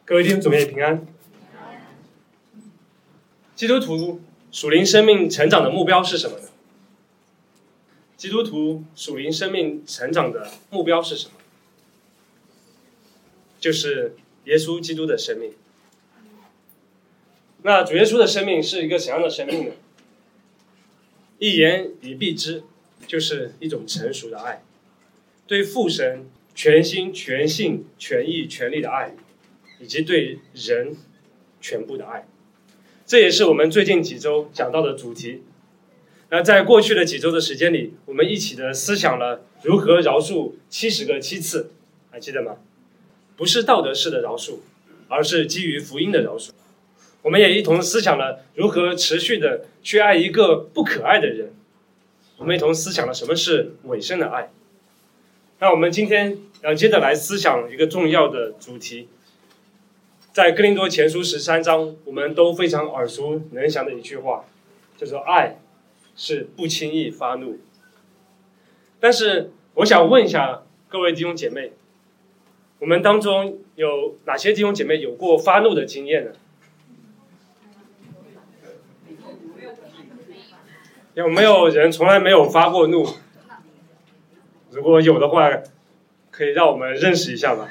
各位弟兄姊妹平安。基督徒属灵生命成长的目标是什么呢？基督徒属灵生命成长的目标是什么？就是耶稣基督的生命。那主耶稣的生命是一个怎样的生命呢？一言以蔽之，就是一种成熟的爱，对父神全心全性全意全力的爱，以及对人全部的爱。这也是我们最近几周讲到的主题。那在过去的几周的时间里，我们一起的思想了如何饶恕70个7次，还记得吗？不是道德式的饶恕，而是基于福音的饶恕。我们也一同思想了如何持续的去爱一个不可爱的人。我们一同思想了什么是委身的爱。那我们今天要接着来思想一个重要的主题，在哥林多前书13章，我们都非常耳熟能详的一句话，叫做爱是不轻易发怒。但是我想问一下各位弟兄姐妹，我们当中有哪些弟兄姐妹有过发怒的经验呢？有没有人从来没有发过怒？如果有的话，可以让我们认识一下吧。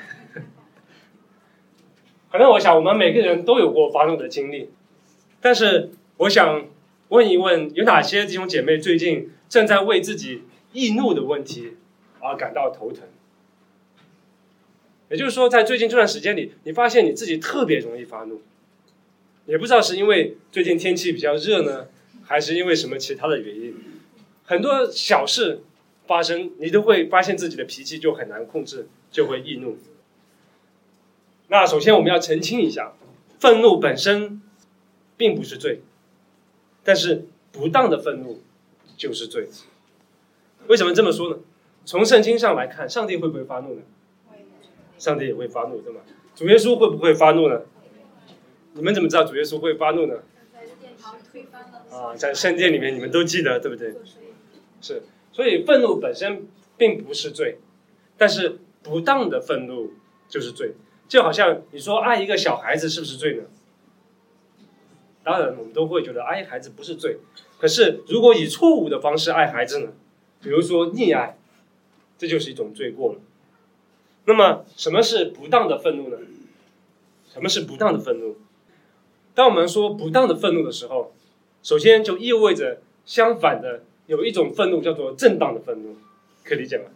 可能我想我们每个人都有过发怒的经历，但是我想问一问，有哪些弟兄姐妹最近正在为自己易怒的问题而感到头疼？也就是说，在最近这段时间里，你发现你自己特别容易发怒，也不知道是因为最近天气比较热呢，还是因为什么其他的原因，很多小事发生，你都会发现自己的脾气就很难控制，就会易怒。那首先我们要澄清一下，愤怒本身并不是罪，但是不当的愤怒就是罪。为什么这么说呢？从圣经上来看，上帝会不会发怒呢？上帝也会发怒，对吗？主耶稣会不会发怒呢？你们怎么知道主耶稣会发怒呢？在圣殿里面你们都记得，对不对？是，所以愤怒本身并不是罪，但是不当的愤怒就是罪。就好像你说爱一个小孩子是不是罪呢？当然我们都会觉得爱孩子不是罪，可是如果以错误的方式爱孩子呢？比如说溺爱，这就是一种罪过了。那么什么是不当的愤怒呢？什么是不当的愤怒？当我们说不当的愤怒的时候，首先就意味着相反的有一种愤怒叫做正当的愤怒，可以理解吗？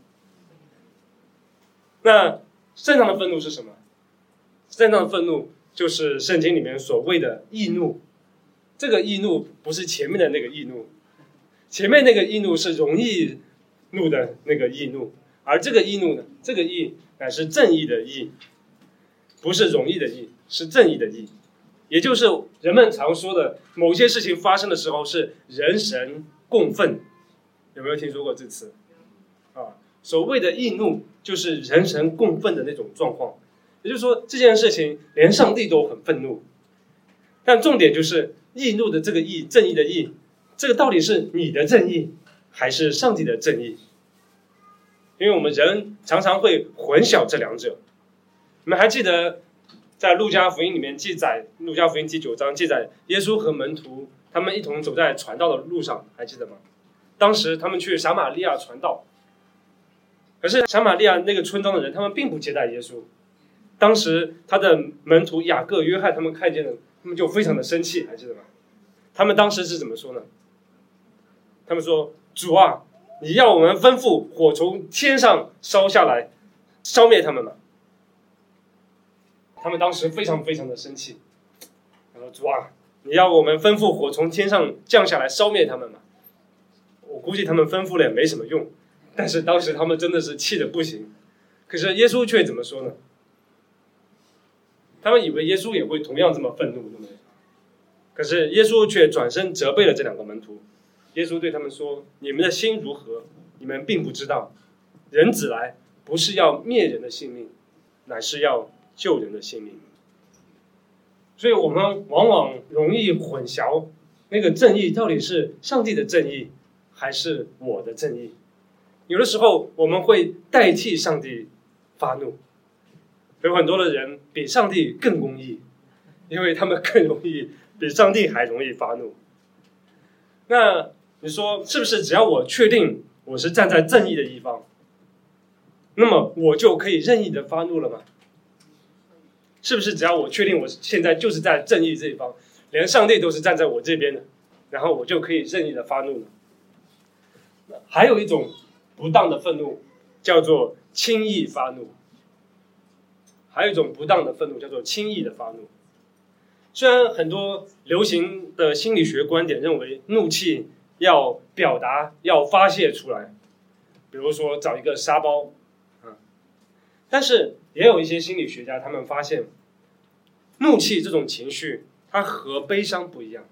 那正当的愤怒是什么？正当的愤怒就是圣经里面所谓的义怒。这个义怒不是前面的那个义怒，前面那个义怒是容易怒的那个义怒，而这个义怒呢，这个义乃是正义的义，不是容易的义，是正义的义。也就是人们常说的某些事情发生的时候是人神共愤，有没有听说过这词？所谓的义怒就是人神共愤的那种状况。也就是说，这件事情连上帝都很愤怒，但重点就是义怒的这个义，正义的义，这个到底是你的正义还是上帝的正义？因为我们人常常会混淆这两者。你们还记得在路加福音里面记载，路加福音第9章记载耶稣和门徒他们一同走在传道的路上，还记得吗？当时他们去撒玛利亚传道，可是撒玛利亚那个村庄的人他们并不接待耶稣。当时他的门徒雅各、约翰他们看见了，他们就非常的生气，还记得吗？他们当时是怎么说呢？他们说：主啊，你要我们吩咐火从天上烧下来消灭他们吗？他们当时非常非常的生气，他说：主啊，你要我们吩咐火从天上降下来烧灭他们吗？我估计他们吩咐了也没什么用，但是当时他们真的是气得不行。可是耶稣却怎么说呢？他们以为耶稣也会同样这么愤怒，对不对？可是耶稣却转身责备了这两个门徒。耶稣对他们说：你们的心如何，你们并不知道。人子来不是要灭人的性命，乃是要救人的性命。所以我们往往容易混淆那个正义到底是上帝的正义还是我的正义。有的时候我们会代替上帝发怒， 有很多的人比上帝更公义，因为他们更容易比上帝还容易发怒。那你说是不是只要我确定我是站在正义的一方，那么我就可以任意的发怒了吗？是不是只要我确定我现在就是在正义这一方，连上帝都是站在我这边的，然后我就可以任意的发怒呢？还有一种不当的愤怒叫做轻易发怒，还有一种不当的愤怒叫做轻易的发怒。虽然很多流行的心理学观点认为怒气要表达要发泄出来，比如说找一个沙包，但是也有一些心理学家他们发现，怒气这种情绪它和悲伤不一样。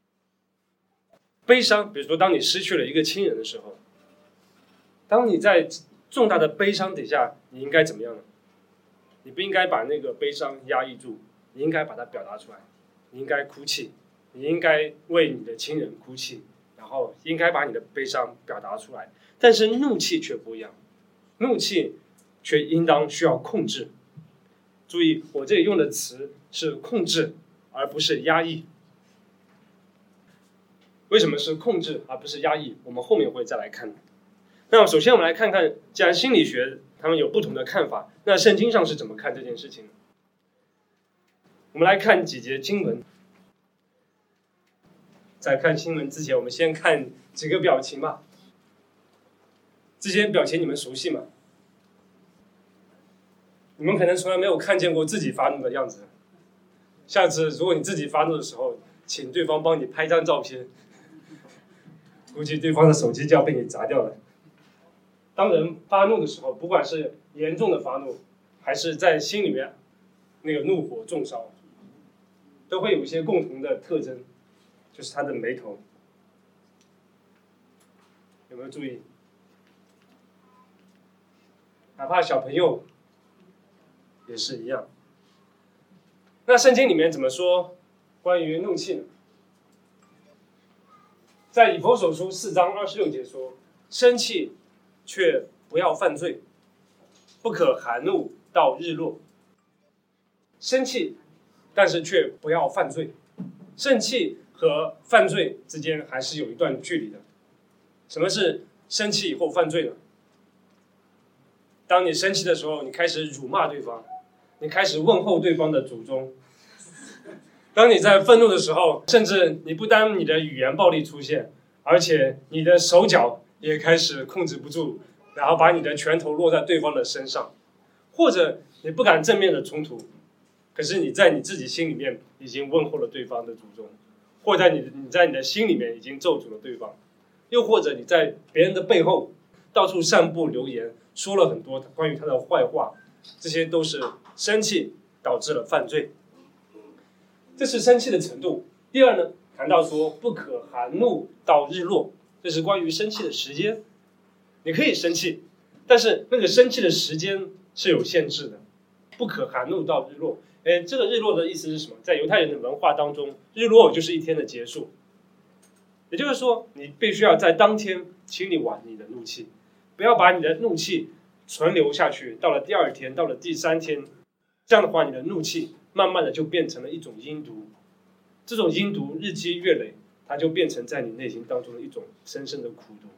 悲伤，比如说当你失去了一个亲人的时候，当你在重大的悲伤底下，你应该怎么样呢？你不应该把那个悲伤压抑住，你应该把它表达出来，你应该哭泣，你应该为你的亲人哭泣，然后应该把你的悲伤表达出来。但是怒气却不一样，怒气却应当需要控制。注意，我这里用的词是控制，而不是压抑。为什么是控制而不是压抑？我们后面会再来看。那首先我们来看看，既然心理学他们有不同的看法，那圣经上是怎么看这件事情？我们来看几节经文。在看新闻之前，我们先看几个表情吧。这些表情你们熟悉吗？你们可能从来没有看见过自己发怒的样子。下次如果你自己发怒的时候，请对方帮你拍张照片，估计对方的手机就要被你砸掉了。当人发怒的时候，不管是严重的发怒，还是在心里面那个怒火中烧，都会有一些共同的特征，就是他的眉头。有没有注意？哪怕小朋友也是一样。那圣经里面怎么说关于怒气呢？在以弗所书4章26节说，生气却不要犯罪，不可含怒到日落。生气，但是却不要犯罪。生气和犯罪之间还是有一段距离的。什么是生气以后犯罪呢？当你生气的时候，你开始辱骂对方，你开始问候对方的祖宗。当你在愤怒的时候，甚至你不单你的语言暴力出现，而且你的手脚也开始控制不住，然后把你的拳头落在对方的身上，或者你不敢正面的冲突，可是你在你自己心里面已经问候了对方的祖宗，或者你在你的心里面已经咒诅了对方，又或者你在别人的背后到处散布流言，说了很多关于他的坏话，这些都是生气导致了犯罪。这是生气的程度。第二呢，谈到说不可含怒到日落，这是关于生气的时间。你可以生气，但是那个生气的时间是有限制的，不可含怒到日落。这个日落的意思是什么？在犹太人的文化当中，日落就是一天的结束。也就是说，你必须要在当天清理完你的怒气，不要把你的怒气存留下去，到了第二天，到了第3天，这样的话，你的怒气慢慢的就变成了一种阴毒。这种阴毒日积月累，它就变成在你内心当中的一种深深的苦毒。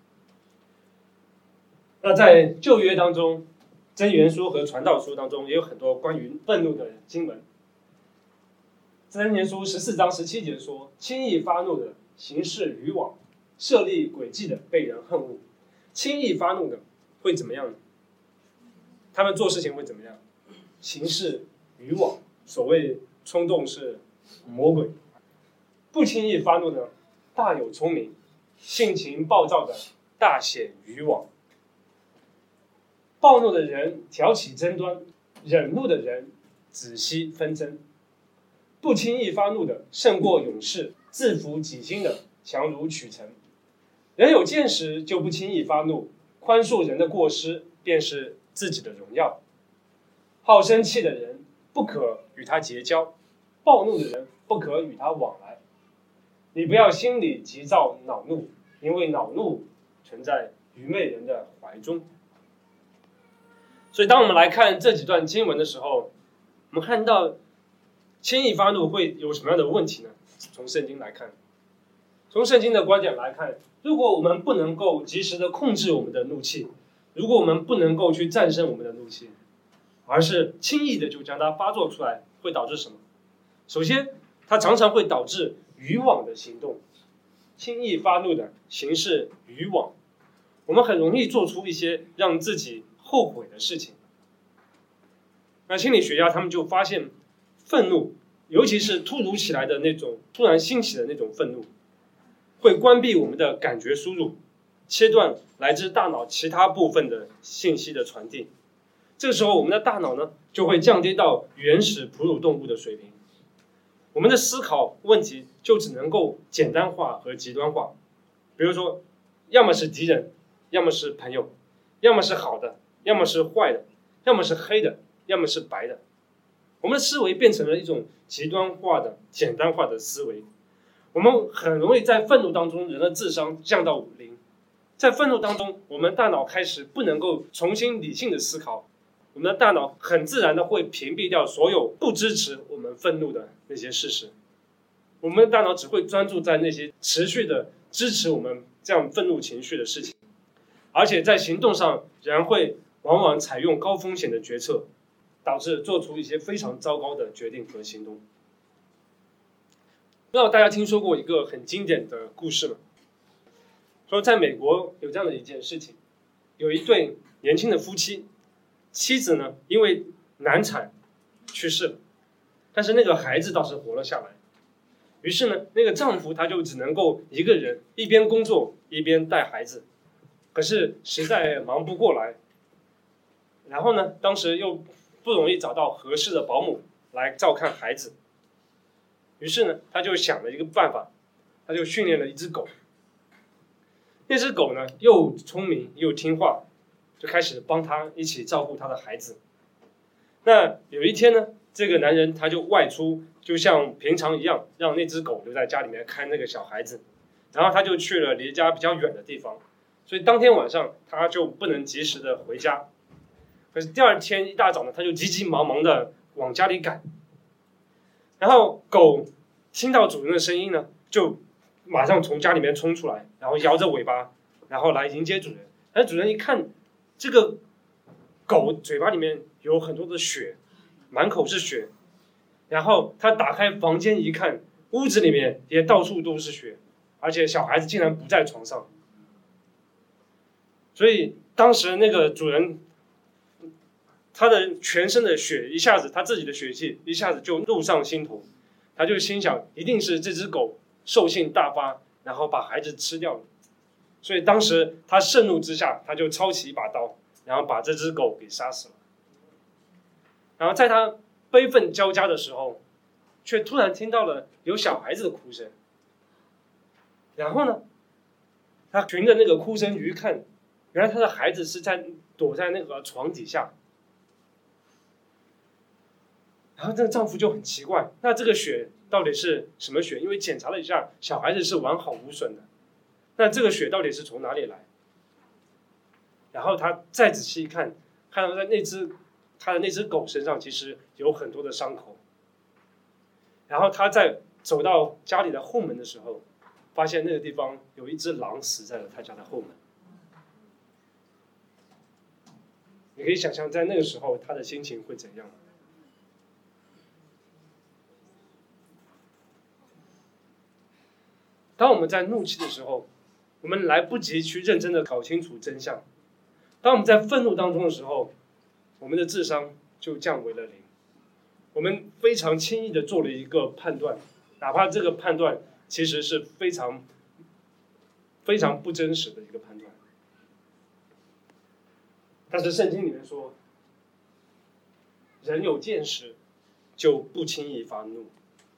那在旧约当中，箴言书和传道书当中也有很多关于愤怒的经文。箴言书14章17节说，轻易发怒的行事愚妄，设立诡计的被人恨恶。轻易发怒的会怎么样呢？他们做事情会怎么样？行事愚妄，所谓冲动是魔鬼。不轻易发怒的大有聪明，性情暴躁的大显愚妄。暴怒的人挑起争端，忍怒的人仔细纷争。不轻易发怒的胜过勇士，自服己心的强如取成。人有见识就不轻易发怒，宽恕人的过失便是自己的荣耀。好生气的人不可与他结交，暴怒的人不可与他往来。你不要心里急躁恼怒，因为恼怒存在愚昧人的怀中。 所以当我们来看这几段经文的时候，我们看到轻易发怒会有什么样的问题呢？从圣经来看，从圣经的观点来看，如果我们不能够及时的控制我们的怒气，如果我们不能够去战胜我们的怒气，而是轻易的就将它发作出来，会导致什么？首先，它常常会导致渔网的行动。轻易发怒的形式渔网，我们很容易做出一些让自己后悔的事情。那心理学家他们就发现，愤怒，尤其是突如其来的那种突然兴起的那种愤怒，会关闭我们的感觉输入，切断来自大脑其他部分的信息的传递。这个时候，我们的大脑呢就会降低到原始哺乳动物的水平，我们的思考问题就只能够简单化和极端化。比如说，要么是敌人，要么是朋友，要么是好的，要么是坏的，要么是黑的，要么是白的。我们的思维变成了一种极端化的、简单化的思维。我们很容易在愤怒当中，人的智商降到0。在愤怒当中，我们大脑开始不能够重新理性的思考，我们的大脑很自然的会屏蔽掉所有不支持我们愤怒的那些事实。我们的大脑只会专注在那些持续的支持我们这样愤怒情绪的事情，而且在行动上，人会往往采用高风险的决策，导致做出一些非常糟糕的决定和行动。不知道大家听说过一个很经典的故事吗？说在美国有这样的一件事情，有一对年轻的夫妻，妻子呢因为难产去世了，但是那个孩子倒是活了下来。于是呢，那个丈夫他就只能够一个人一边工作一边带孩子，可是实在忙不过来。然后呢，当时又不容易找到合适的保姆来照看孩子，于是呢，他就想了一个办法，他就训练了一只狗。那只狗呢，又聪明又听话，就开始帮他一起照顾他的孩子。那有一天呢，这个男人他就外出，就像平常一样，让那只狗留在家里面看那个小孩子，然后他就去了离家比较远的地方，所以当天晚上他就不能及时的回家。可是第二天一大早呢，他就急急忙忙的往家里赶，然后狗听到主人的声音呢，就马上从家里面冲出来，然后摇着尾巴，然后来迎接主人。但是主人一看，这个狗嘴巴里面有很多的血，满口是血，然后他打开房间一看，屋子里面也到处都是血，而且小孩子竟然不在床上。所以当时那个主人，他的全身的血一下子，他自己的血气一下子就怒上心头，他就心想，一定是这只狗兽性大发，然后把孩子吃掉了。所以当时他盛怒之下，他就抄起一把刀，然后把这只狗给杀死了。然后在他悲愤交加的时候，却突然听到了有小孩子的哭声。然后呢，他循着那个哭声一看，原来他的孩子是躲在那个床底下。然后这个丈夫就很奇怪，那这个血到底是什么血？因为检查了一下，小孩子是完好无损的，那这个血到底是从哪里来？然后他再仔细一看，看到他的那只狗身上其实有很多的伤口。然后他在走到家里的后门的时候，发现那个地方有一只狼死在了他家的后门。你可以想象在那个时候他的心情会怎样。当我们在怒气的时候，我们来不及去认真的搞清楚真相。当我们在愤怒当中的时候，我们的智商就降为了0。我们非常轻易的做了一个判断，哪怕这个判断其实是非常非常不真实的一个判断。但是圣经里面说，人有见识，就不轻易发怒。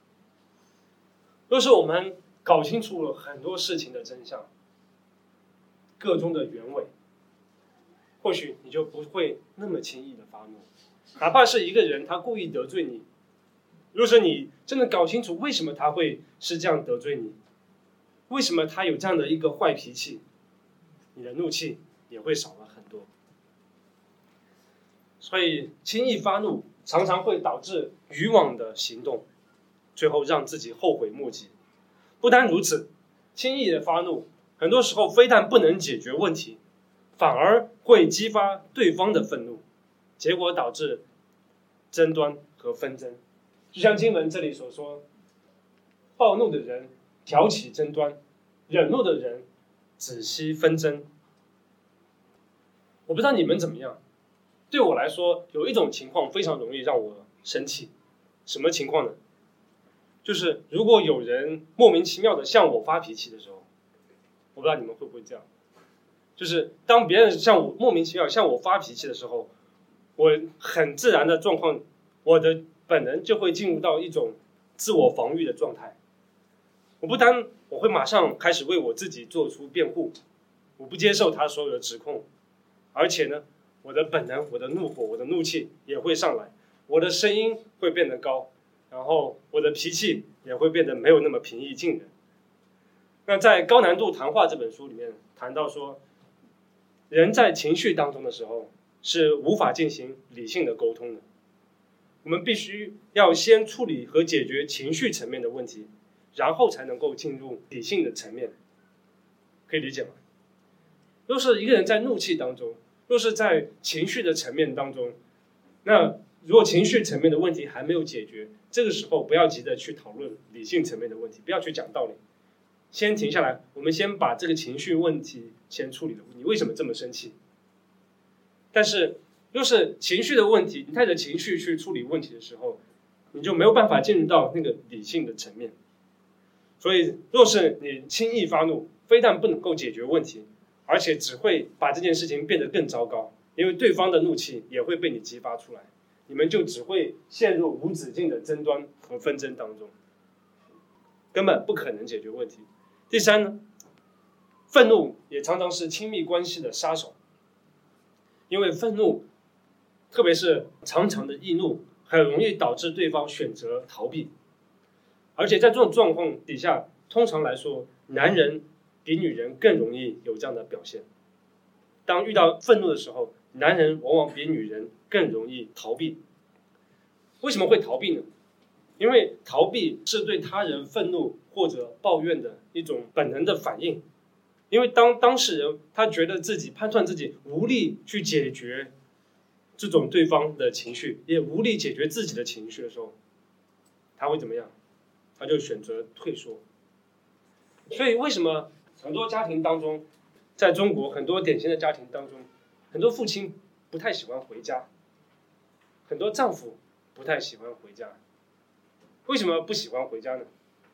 若是我们搞清楚了很多事情的真相，个中的原委，或许你就不会那么轻易的发怒。哪怕是一个人他故意得罪你，若是你真的搞清楚为什么他会是这样得罪你，为什么他有这样的一个坏脾气，你的怒气也会少了很多。 所以轻易发怒常常会导致愚妄的行动，最后让自己后悔莫及。不单如此，轻易的发怒很多时候非但不能解决问题，反而会激发对方的愤怒，结果导致争端和纷争。就像经文这里所说，暴怒的人挑起争端，忍怒的人止息纷争。我不知道你们怎么样，对我来说有一种情况非常容易让我生气。什么情况呢？就是如果有人莫名其妙的向我发脾气的时候，我不知道你们会不会这样，就是当别人莫名其妙向我发脾气的时候，我很自然的状况，我的本能就会进入到一种自我防御的状态。我会马上开始为我自己做出辩护，我不接受他所有的指控，而且呢，我的本能、我的怒火、我的怒气也会上来，我的声音会变得高，然后我的脾气也会变得没有那么平易近人。那在《高难度谈话》这本书里面谈到说，人在情绪当中的时候是无法进行理性的沟通的。我们必须要先处理和解决情绪层面的问题，然后才能够进入理性的层面。可以理解吗？若是一个人在怒气当中，若是在情绪的层面当中，那如果情绪层面的问题还没有解决，这个时候不要急着去讨论理性层面的问题，不要去讲道理，先停下来，我们先把这个情绪问题先处理了。你为什么这么生气？但是若是情绪的问题，你带着情绪去处理问题的时候，你就没有办法进入到那个理性的层面。所以若是你轻易发怒，非但不能够解决问题，而且只会把这件事情变得更糟糕，因为对方的怒气也会被你激发出来，你们就只会陷入无止境的争端和纷争当中，根本不可能解决问题。第三呢，愤怒也常常是亲密关系的杀手，因为愤怒，特别是长长的易怒，很容易导致对方选择逃避，而且在这种状况底下，通常来说，男人比女人更容易有这样的表现。当遇到愤怒的时候，男人往往比女人更容易逃避。为什么会逃避呢？因为逃避是对他人愤怒或者抱怨的一种本能的反应。因为当事人他觉得判断自己无力去解决这种对方的情绪，也无力解决自己的情绪的时候，他会怎么样？他就选择退缩。所以为什么很多家庭当中，在中国很多典型的家庭当中，很多父亲不太喜欢回家，很多丈夫不太喜欢回家。为什么不喜欢回家呢？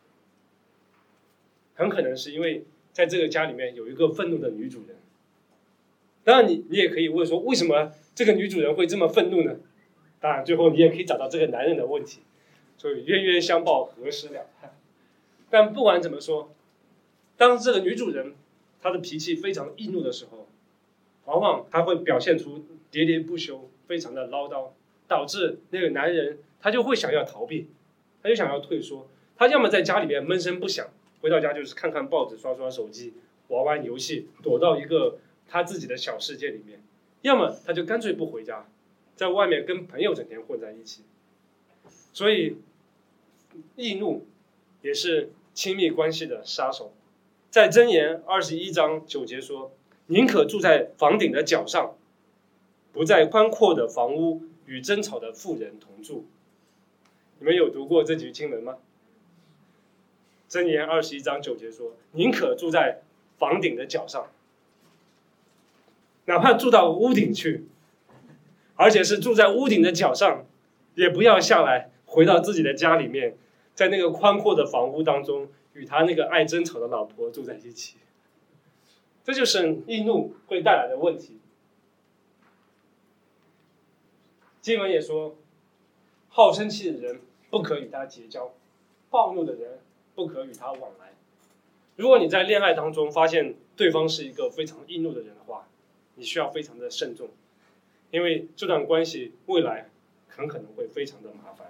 很可能是因为在这个家里面有一个愤怒的女主人。当然你也可以问说，为什么这个女主人会这么愤怒呢？当然最后你也可以找到这个男人的问题，所以冤冤相报何时了。但不管怎么说，当这个女主人她的脾气非常易怒的时候，往往她会表现出喋喋不休，非常的唠叨，导致那个男人他就会想要逃避，他就想要退缩，他要么在家里面闷声不响，回到家就是看看报纸、刷刷手机、玩玩游戏，躲到一个他自己的小世界里面，要么他就干脆不回家，在外面跟朋友整天混在一起。所以易怒也是亲密关系的杀手。在箴言21章9节说，宁可住在房顶的角上，不在宽阔的房屋与争吵的妇人同住。你们有读过这句经文吗？箴言21章9节说，宁可住在房顶的角上，哪怕住到屋顶去，而且是住在屋顶的角上，也不要下来回到自己的家里面，在那个宽阔的房屋当中与他那个爱争吵的老婆住在一起。这就是易怒会带来的问题。经文也说，好生气的人不可与他结交，暴怒的人不可与他往来。如果你在恋爱当中发现对方是一个非常易怒的人的话，你需要非常的慎重，因为这段关系未来很可能会非常的麻烦。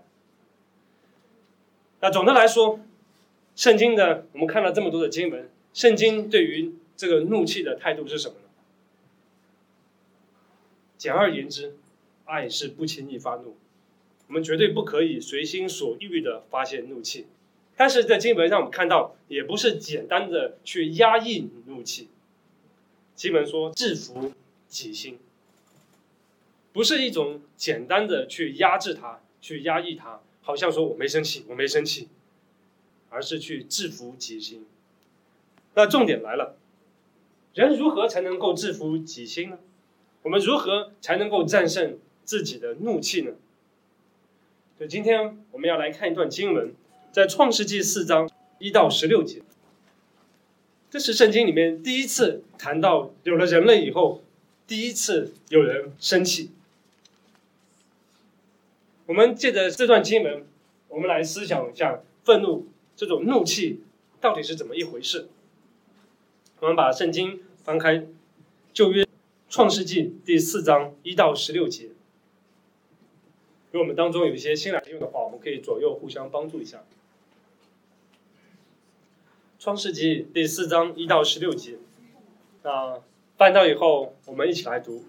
那总的来说，圣经的我们看了这么多的经文，圣经对于这个怒气的态度是什么呢？简而言之， 爱是不轻易发怒，我们绝对不可以随心所欲的发泄怒气。但是在经文让我们看到，也不是简单的去压抑怒气。经文说制服己心，不是一种简单的去压制它，去压抑它，好像说我没生气，我没生气，而是去制服己心。那重点来了，人如何才能够制服己心呢？我们如何才能够战胜自己的怒气呢？所以今天我们要来看一段经文，在创世纪4章1到16节。这是圣经里面第一次谈到有了人类以后，第一次有人生气。我们借着这段经文，我们来思想一下愤怒这种怒气到底是怎么一回事。我们把圣经翻开旧约创世纪第4章1到16节。如果我们当中有一些新来用的话，我们可以左右互相帮助一下。创世纪第4章1到16节，翻到以后，我们一起来读。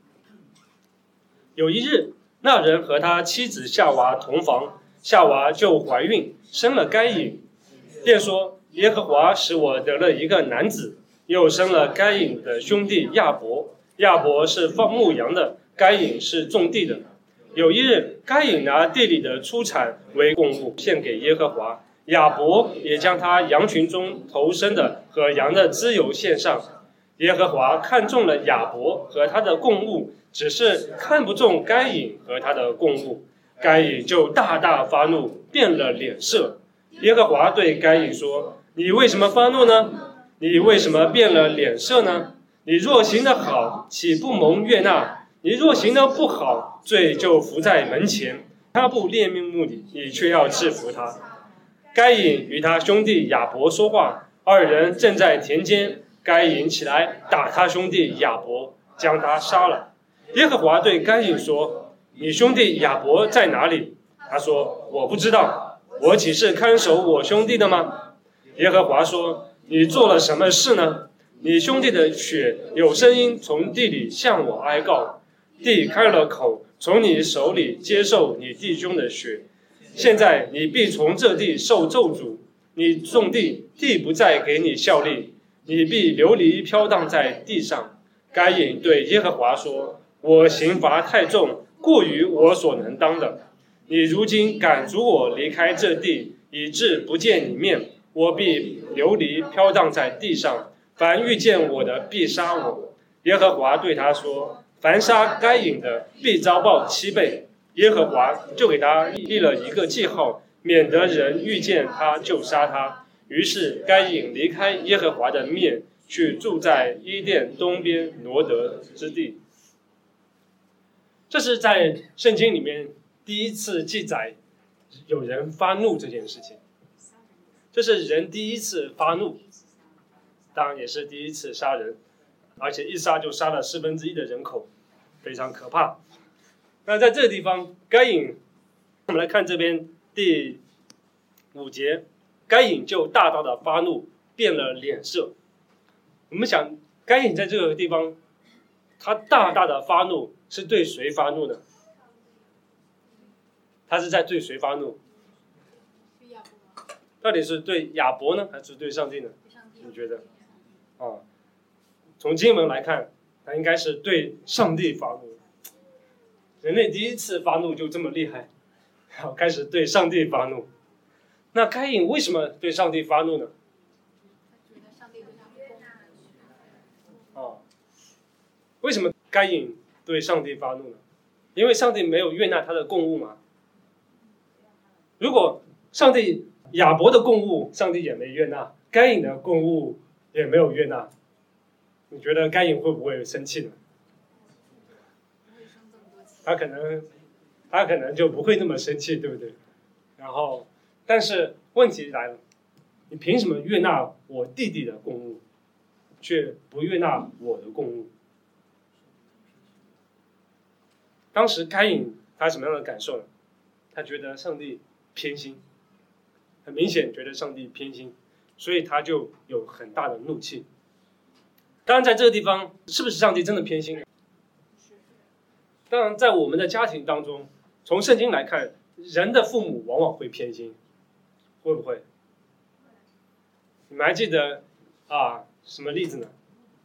有一日，那人和他妻子夏娃同房，夏娃就怀孕，生了该隐，便说：耶和华使我得了一个男子。又生了该隐的兄弟亚伯，亚伯是放牧羊的，该隐是种地的。有一日，该隐拿地里的出产为供物献给耶和华，亚伯也将他羊群中头生的和羊的脂油献上。耶和华看中了亚伯和他的供物，只是看不中该隐和他的供物。该隐就大大发怒，变了脸色。耶和华对该隐说：你为什么发怒呢？你为什么变了脸色呢？你若行得好，岂不蒙悦纳？你若行得不好，罪就伏在门前。他不恋慕你，你却要制服他。该隐与他兄弟亚伯说话，二人正在田间。该隐起来打他兄弟亚伯，将他杀了。耶和华对该隐说：你兄弟亚伯在哪里？他说：我不知道，我岂是看守我兄弟的吗？耶和华说：你做了什么事呢？你兄弟的血有声音从地里向我哀告，地开了口，从你手里接受你弟兄的血。现在你必从这地受咒诅，你种地，地不再给你效力，你必流离飘荡在地上。该隐对耶和华说：我刑罚太重，过于我所能当的。你如今赶逐我离开这地，以致不见你面，我必流离飘荡在地上，凡遇见我的必杀我。耶和华对他说：凡杀该隐的，必遭报7倍。耶和华就给他立了一个记号，免得人遇见他就杀他。于是该隐离开耶和华的面，去住在伊甸东边罗得之地。这是在圣经里面第一次记载有人发怒这件事情，这是人第一次发怒，当然也是第一次杀人，而且一杀就杀了1/4的人口，非常可怕。那在这个地方，该隐，我们来看这边第5节，该隐就大大的发怒，变了脸色。我们想，该隐在这个地方，他大大的发怒是对谁发怒呢？他是在对谁发怒？到底是对亚伯呢，还是对上帝呢？你觉得？从经文来看，他应该是对上帝发怒。人类第一次发怒就这么厉害，然后开始对上帝发怒。那该隐为什么对上帝发怒呢？为什么该隐对上帝发怒呢？因为上帝没有悦纳他的供物嘛。如果上帝亚伯的供物上帝也没悦纳，该隐的供物也没有悦纳，你觉得该隐会不会生气呢？他可能就不会那么生气，对不对？然后，但是问题来了，你凭什么悦纳我弟弟的供物，却不悦纳我的供物？当时该隐他什么样的感受呢？他觉得上帝偏心，很明显觉得上帝偏心，所以他就有很大的怒气。当然在这个地方，是不是上帝真的偏心呢？ 当然，在我们的家庭当中，从圣经来看，人的父母往往会偏心，会不会？你们还记得什么例子呢？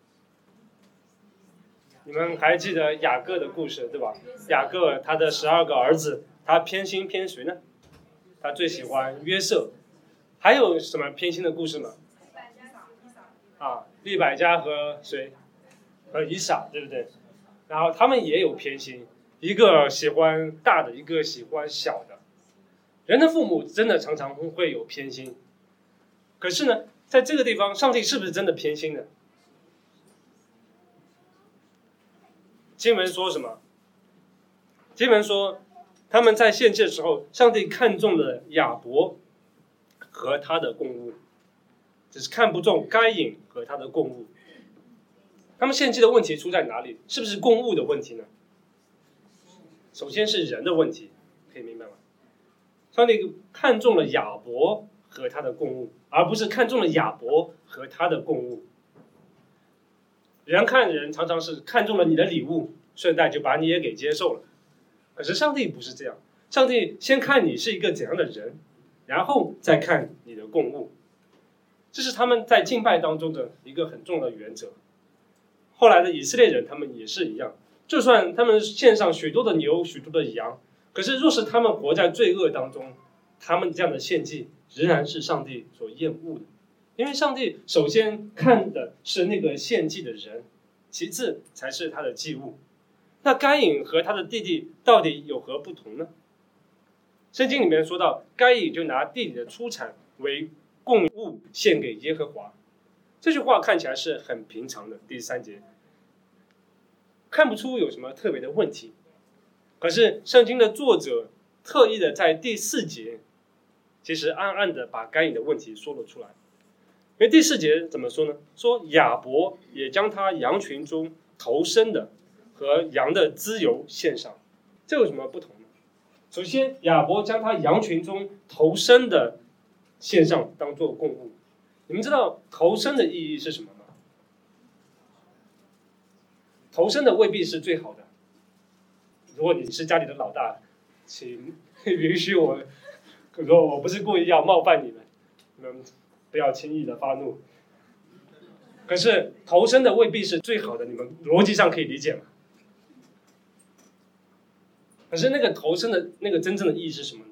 你们还记得雅各的故事对吧？雅各他的12个儿子，他偏心偏谁呢？他最喜欢约瑟。还有什么偏心的故事吗？利百加和谁？和以撒，对不对？然后他们也有偏心，一个喜欢大的，一个喜欢小的。人的父母真的常常会有偏心，可是呢，在这个地方，上帝是不是真的偏心呢？经文说什么？经文说，他们在献祭的时候，上帝看中了亚伯和他的供物，只是看不中该隐和他的供物。他们献祭的问题出在哪里？是不是供物的问题呢？首先是人的问题，可以明白吗？上帝看中了亚伯和他的供物，而不是看中了亚伯和他的供物。人看人常常是看中了你的礼物，顺带就把你也给接受了。可是上帝不是这样，上帝先看你是一个怎样的人，然后再看你的供物。这是他们在敬拜当中的一个很重要的原则。后来的以色列人他们也是一样，就算他们献上许多的牛许多的羊，可是若是他们活在罪恶当中，他们这样的献祭仍然是上帝所厌恶的。因为上帝首先看的是那个献祭的人，其次才是他的祭物。那该隐和他的弟弟到底有何不同呢？圣经里面说到，该隐就拿地里的出产为供物献给耶和华。这句话看起来是很平常的，第3节看不出有什么特别的问题。可是圣经的作者特意的在第4节其实暗暗的把该隐的问题说了出来。因为第4节怎么说呢？说亚伯也将他羊群中头生的和羊的脂油献上。这有什么不同呢？首先，亚伯将他羊群中头生的献上当作供物。你们知道头生的意义是什么吗？头生的未必是最好的。如果你是家里的老大，请允许我，可说我不是故意要冒犯你们，你们不要轻易的发怒。可是头生的未必是最好的，你们逻辑上可以理解吗？可是那个头生的那个真正的意义是什么呢？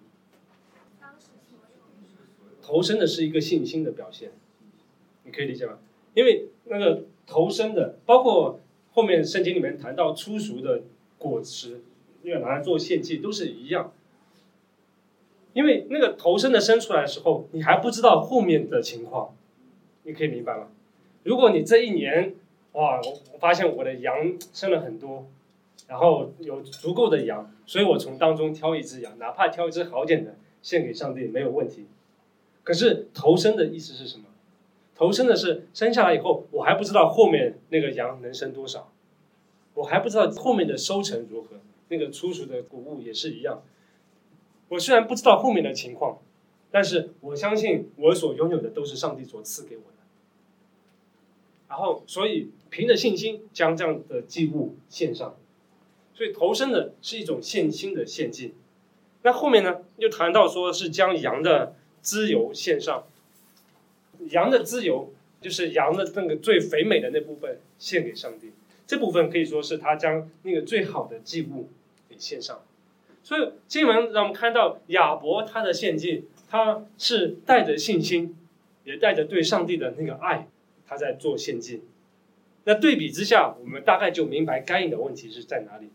头生的是一个信心的表现，你可以理解吗？因为那个头生的，包括后面圣经里面谈到初熟的果实，要拿来做献祭，都是一样。因为那个头生的生出来的时候，你还不知道后面的情况，你可以明白吗？如果你这一年，我发现我的羊生了很多，然后有足够的羊，所以我从当中挑一只羊，哪怕挑一只好点的献给上帝没有问题。可是头生的意思是什么？头生的是生下来以后，我还不知道后面那个羊能生多少，我还不知道后面的收成如何。那个初熟的谷物也是一样，我虽然不知道后面的情况，但是我相信我所拥有的都是上帝所赐给我的。然后，所以凭着信心将这样的祭物献上。所以头生的是一种献心的献祭。那后面呢，又谈到说是将羊的脂油献上。羊的脂油就是羊的那个最肥美的那部分献给上帝，这部分可以说是他将那个最好的祭物给献上。所以经文让我们看到亚伯他的献祭，他是带着信心，也带着对上帝的那个爱，他在做献祭。那对比之下，我们大概就明白该隐的问题是在哪里。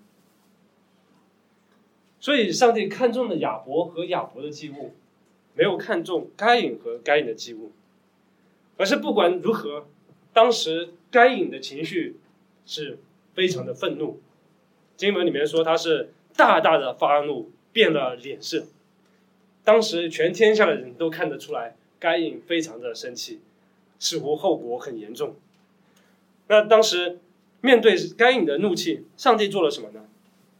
所以上帝看中了亚伯和亚伯的祭物，没有看中该隐和该隐的祭物。而是不管如何，当时该隐的情绪是非常的愤怒。经文里面说他是大大的发怒，变了脸色。当时全天下的人都看得出来，该隐非常的生气，似乎后果很严重。那当时面对该隐的怒气，上帝做了什么呢？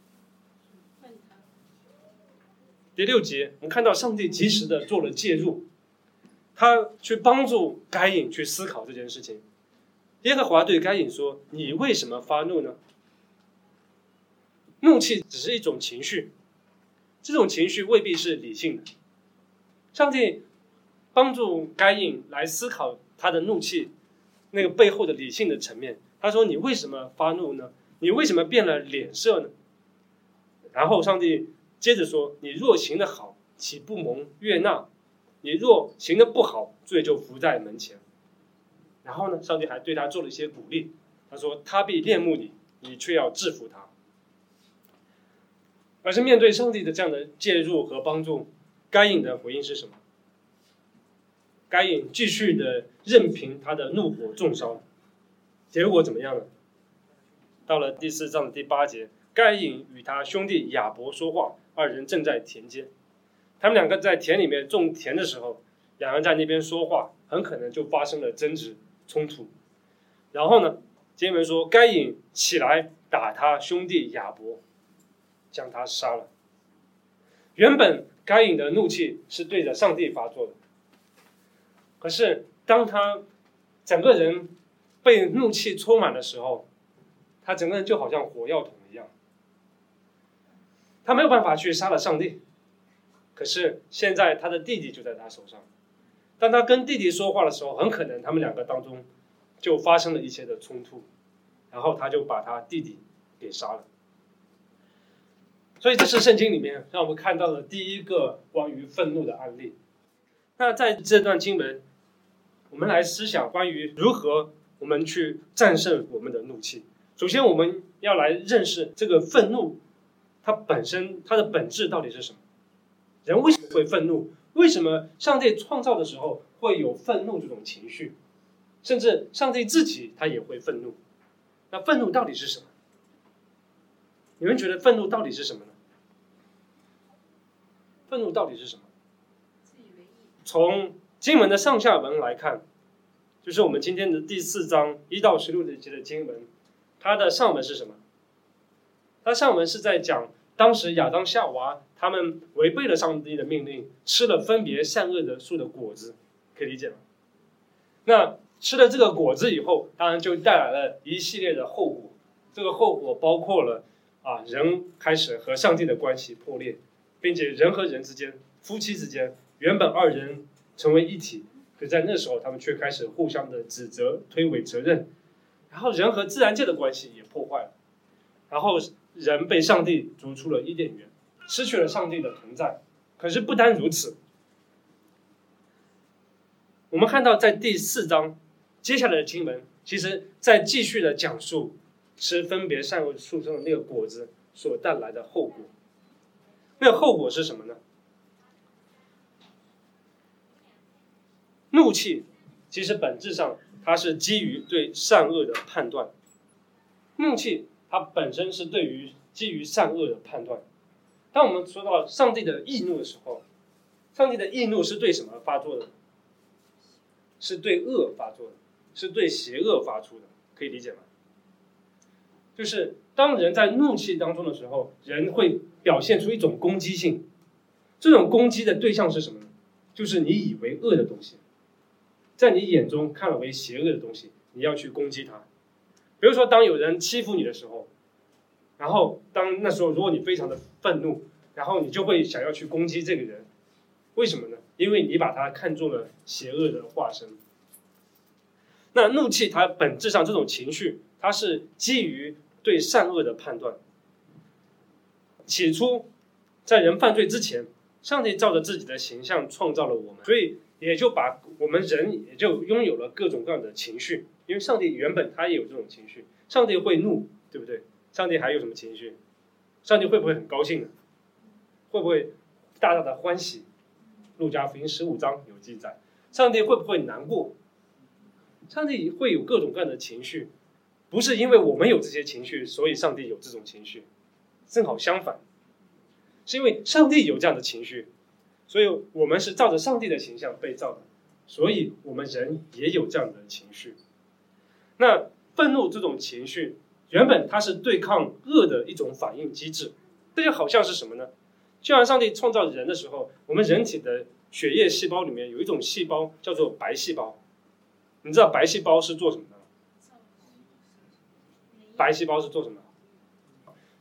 第6节，我们看到上帝及时的做了介入，他去帮助该隐去思考这件事情。耶和华对该隐说：“你为什么发怒呢？” 怒气只是一种情绪，这种情绪未必是理性的。上帝帮助该隐来思考他的怒气那个背后的理性的层面。他说：“你为什么发怒呢？你为什么变了脸色呢？”然后上帝接着说：“你若行得好，岂不蒙悦纳？你若行得不好，罪就伏在门前。”然后呢，上帝还对他做了一些鼓励。他说：“他必恋慕你，你却要制服他。”而是面对上帝的这样的介入和帮助，该隐的回应是什么？该隐继续的任凭他的怒火中烧，结果怎么样呢？到了第4章的第8节，该隐与他兄弟亚伯说话，二人正在田间。他们两个在田里面种田的时候，两人在那边说话，很可能就发生了争执冲突。然后呢，经文说该隐起来打他兄弟亚伯，将他杀了。原本该隐的怒气是对着上帝发作的，可是当他整个人被怒气充满的时候，他整个人就好像火药桶一样，他没有办法去杀了上帝。可是现在他的弟弟就在他手上，当他跟弟弟说话的时候，很可能他们两个当中就发生了一些的冲突，然后他就把他弟弟给杀了。所以这是圣经里面让我们看到的第一个关于愤怒的案例。那在这段经文，我们来思想关于如何我们去战胜我们的怒气。首先我们要来认识这个愤怒它本身它的本质到底是什么。人为什么会愤怒？为什么上帝创造的时候会有愤怒这种情绪？甚至上帝自己他也会愤怒。那愤怒到底是什么？你们觉得愤怒到底是什么呢？愤怒到底是什么？从经文的上下文来看，就是我们今天的第4章1到16节的经文，它的上文是什么？它上文是在讲当时亚当夏娃他们违背了上帝的命令，吃了分别善恶的树的果子，可以理解吗？那吃了这个果子以后，当然就带来了一系列的后果。这个后果包括了人开始和上帝的关系破裂，并且人和人之间、夫妻之间，原本2人成为一体，可在那时候他们却开始互相的指责、推诿责任，然后人和自然界的关系也破坏了，然后人被上帝逐出了伊甸园，失去了上帝的同在。可是不单如此，我们看到在第4章接下来的经文，其实在继续的讲述吃分别善恶树上的那个果子所带来的后果。那个后果是什么呢？怒气其实本质上它是基于对善恶的判断，怒气它本身是基于善恶的判断。当我们说到上帝的义怒的时候，上帝的义怒是对什么发作的？是对恶发作的，是对邪恶发出的，可以理解吗？就是当人在怒气当中的时候，人会表现出一种攻击性。这种攻击的对象是什么呢？就是你以为恶的东西，在你眼中看了为邪恶的东西，你要去攻击它。比如说当有人欺负你的时候，然后那时候如果你非常的愤怒，然后你就会想要去攻击这个人。为什么呢？因为你把他看作了邪恶的化身。那怒气它本质上这种情绪，它是基于对善恶的判断。起初在人犯罪之前，上帝照着自己的形象创造了我们，所以也就把我们人也就拥有了各种各样的情绪。因为上帝原本他也有这种情绪，上帝会怒，对不对？上帝还有什么情绪？上帝会不会很高兴呢？会不会大大的欢喜？路加福音15章有记载。上帝会不会难过？上帝会有各种各样的情绪，不是因为我们有这些情绪，所以上帝有这种情绪，正好相反，是因为上帝有这样的情绪，所以我们是照着上帝的形象被造的，所以我们人也有这样的情绪。那愤怒这种情绪，原本它是对抗恶的一种反应机制，这就好像是什么呢？就像上帝创造人的时候，我们人体的血液细胞里面有一种细胞叫做白细胞。你知道白细胞是做什么的？白细胞是做什么？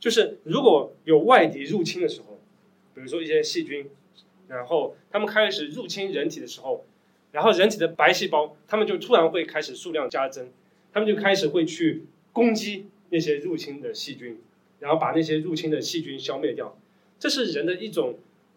就是如果有外敌入侵的时候，比如说一些细菌，然后他们开始入侵人体的时候，然后人体的白细胞他们就突然会开始数量加增，他们就开始会去攻击那些入侵的细菌，然后把那些入侵的细菌消灭掉。这是人的一种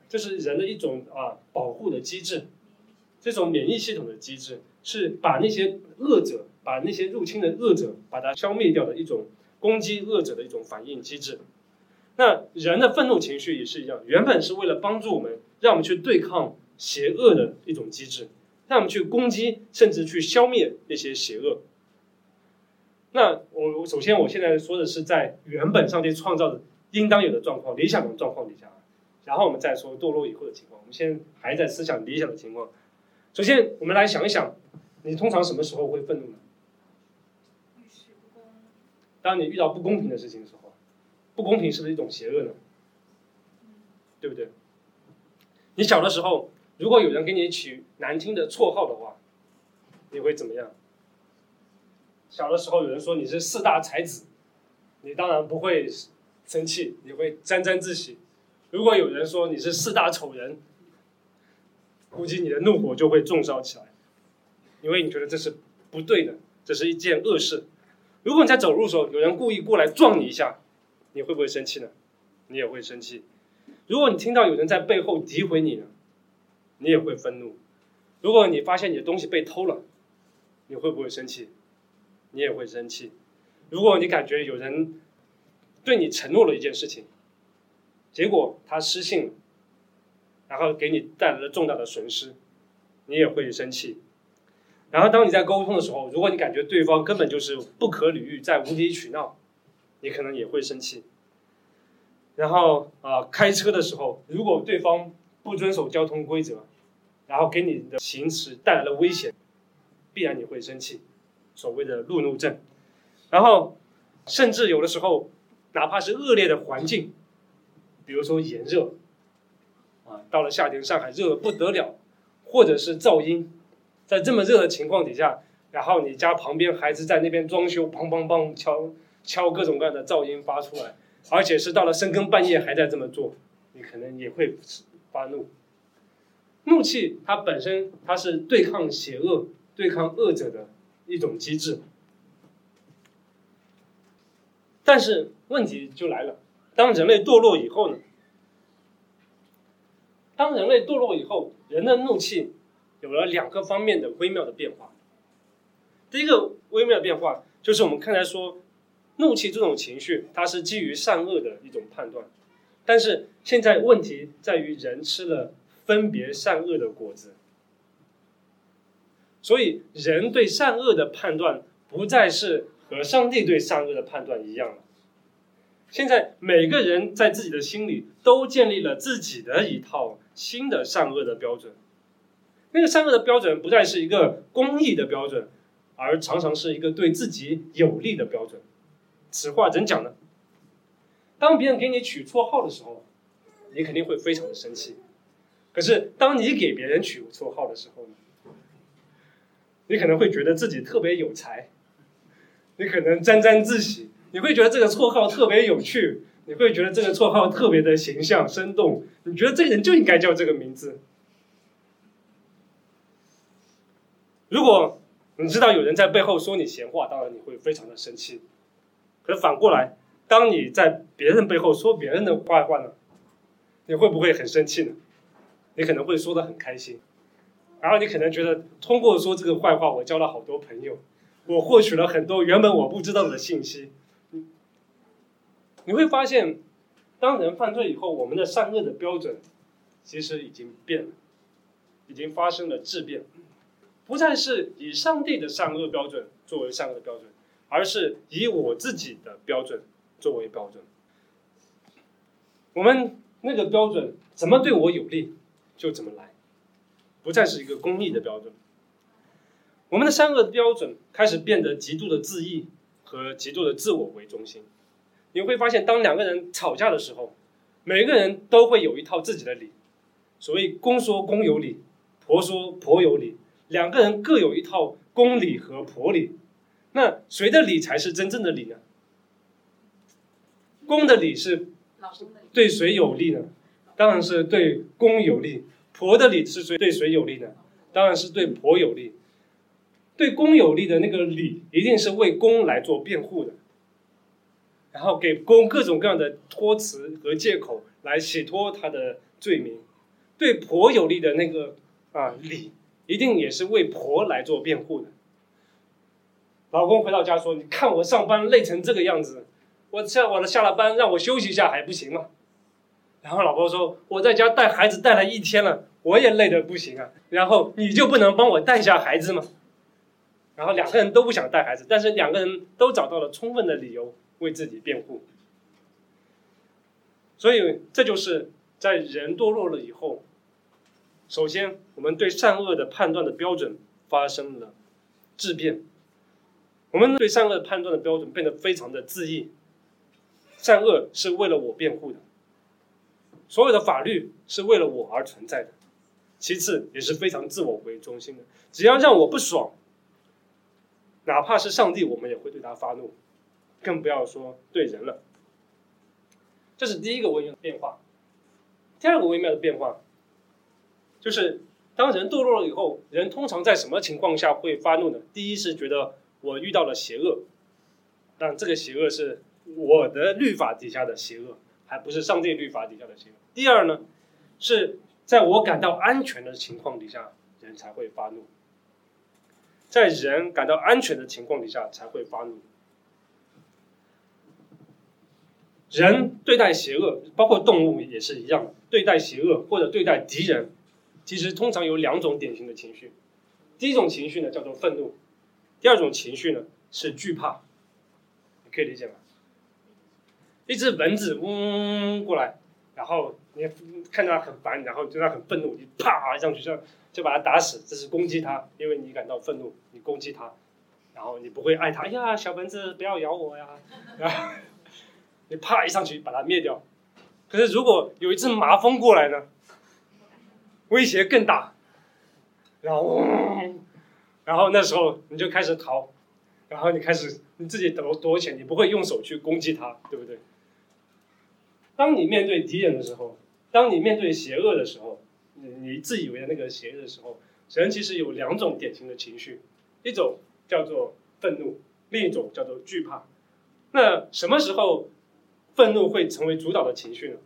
保护的机制，这种免疫系统的机制是把那些恶者，把那些入侵的恶者把它消灭掉的一种攻击恶者的一种反应机制。那人的愤怒情绪也是一样，原本是为了帮助我们，让我们去对抗邪恶的一种机制，让我们去攻击甚至去消灭那些邪恶。那首先我现在说的是在原本上帝创造的应当有的状况，理想的状况底下，然后我们再说堕落以后的情况。我们先还在思想理想的情况。首先我们来想一想，你通常什么时候会愤怒呢？当你遇到不公平的事情的时候，不公平是不是一种邪恶呢？对不对？你小的时候，如果有人给你取难听的绰号的话，你会怎么样？小的时候有人说你是四大才子，你当然不会生气，你会沾沾自喜。如果有人说你是四大丑人，估计你的怒火就会中烧起来，因为你觉得这是不对的，这是一件恶事。如果你在走路的时候有人故意过来撞你一下，你会不会生气呢？你也会生气。如果你听到有人在背后诋毁你呢，你也会愤怒。如果你发现你的东西被偷了，你会不会生气？你也会生气。如果你感觉有人对你承诺了一件事情，结果他失信了，然后给你带来了重大的损失，你也会生气。然后当你在沟通的时候，如果你感觉对方根本就是不可理喻，在无理取闹，你可能也会生气。然后开车的时候，如果对方不遵守交通规则，然后给你的行驶带来了危险，必然你会生气，所谓的路怒症。然后甚至有的时候，哪怕是恶劣的环境，比如说炎热到了夏天上海热得不得了，或者是噪音，在这么热的情况底下，然后你家旁边孩子在那边装修，砰砰砰敲各种各样的噪音发出来，而且是到了深更半夜还在这么做，你可能也会发怒。怒气它本身它是对抗邪恶、对抗恶者的一种机制，但是问题就来了，当人类堕落以后呢？当人类堕落以后，人的怒气有了两个方面的微妙的变化。第一个微妙的变化就是我们刚才说，怒气这种情绪它是基于善恶的一种判断，但是现在问题在于人吃了分别善恶的果子，所以人对善恶的判断不再是和上帝对善恶的判断一样了。现在每个人在自己的心里都建立了自己的一套新的善恶的标准，那个善恶的标准不再是一个公义的标准，而常常是一个对自己有利的标准。此话怎讲呢？当别人给你取绰号的时候，你肯定会非常的生气。可是当你给别人取绰号的时候呢，你可能会觉得自己特别有才，你可能沾沾自喜，你会觉得这个绰号特别有趣，你会觉得这个绰号特别的形象生动，你觉得这个人就应该叫这个名字。如果你知道有人在背后说你闲话，当然你会非常的生气。可是反过来，当你在别人背后说别人的坏话呢，你会不会很生气呢？你可能会说得很开心，然后你可能觉得通过说这个坏话，我交了好多朋友，我获取了很多原本我不知道的信息。你会发现，当人犯罪以后，我们的善恶的标准其实已经变了，已经发生了质变，不再是以上帝的善恶标准作为善恶的标准，而是以我自己的标准作为标准。我们那个标准怎么对我有利就怎么来，不再是一个公义的标准。我们的善恶的标准开始变得极度的自义和极度的自我为中心。你会发现，当两个人吵架的时候，每个人都会有一套自己的理。所谓公说公有理，婆说婆有理，两个人各有一套公理和婆理。那谁的理才是真正的理呢？ 公的理是对谁有利呢？当然是对公有利。婆的理是对谁有利呢？当然是对婆有利。对公有利的那个理，一定是为公来做辩护的，然后给公各种各样的托词和借口来洗脱他的罪名。对婆有利的那个理，一定也是为婆来做辩护的。老公回到家说：“你看我上班累成这个样子，我下了班让我休息一下还不行吗？”然后老婆说：“我在家带孩子带了1天了，我也累得不行啊。然后你就不能帮我带一下孩子吗？”然后2个人都不想带孩子，但是2个人都找到了充分的理由为自己辩护。所以这就是在人堕落了以后，首先我们对善恶的判断的标准发生了质变。我们对善恶判断的标准变得非常的自义，善恶是为了我辩护的，所有的法律是为了我而存在的。其次也是非常自我为中心的，只要让我不爽，哪怕是上帝我们也会对他发怒，更不要说对人了。这是第一个微妙的变化。第二个微妙的变化就是当人堕落了以后，人通常在什么情况下会发怒呢？第一是觉得我遇到了邪恶，但这个邪恶是我的律法底下的邪恶，还不是上帝律法底下的邪恶。第二呢，是在我感到安全的情况底下，人才会发怒。在人感到安全的情况底下才会发怒。人对待邪恶，包括动物也是一样的，对待邪恶或者对待敌人，其实通常有2种典型的情绪。第一种情绪呢叫做愤怒，第二种情绪呢是惧怕。你可以理解吗？一只蚊子过来，然后你看到它很烦，然后对它很愤怒，你啪上去就把它打死，这是攻击它，因为你感到愤怒，你攻击它，然后你不会爱它，哎呀小蚊子不要咬我呀，然后你啪一上去把它灭掉。可是如果有一只麻蜂过来呢，威胁更大，然后那时候你就开始逃，然后你自己躲起来，你不会用手去攻击它，对不对？当你面对敌人的时候，当你面对邪恶的时候，你自以为的那个邪恶的时候，人其实有2种典型的情绪，一种叫做愤怒，另一种叫做惧怕。那什么时候愤怒会成为主导的情绪呢？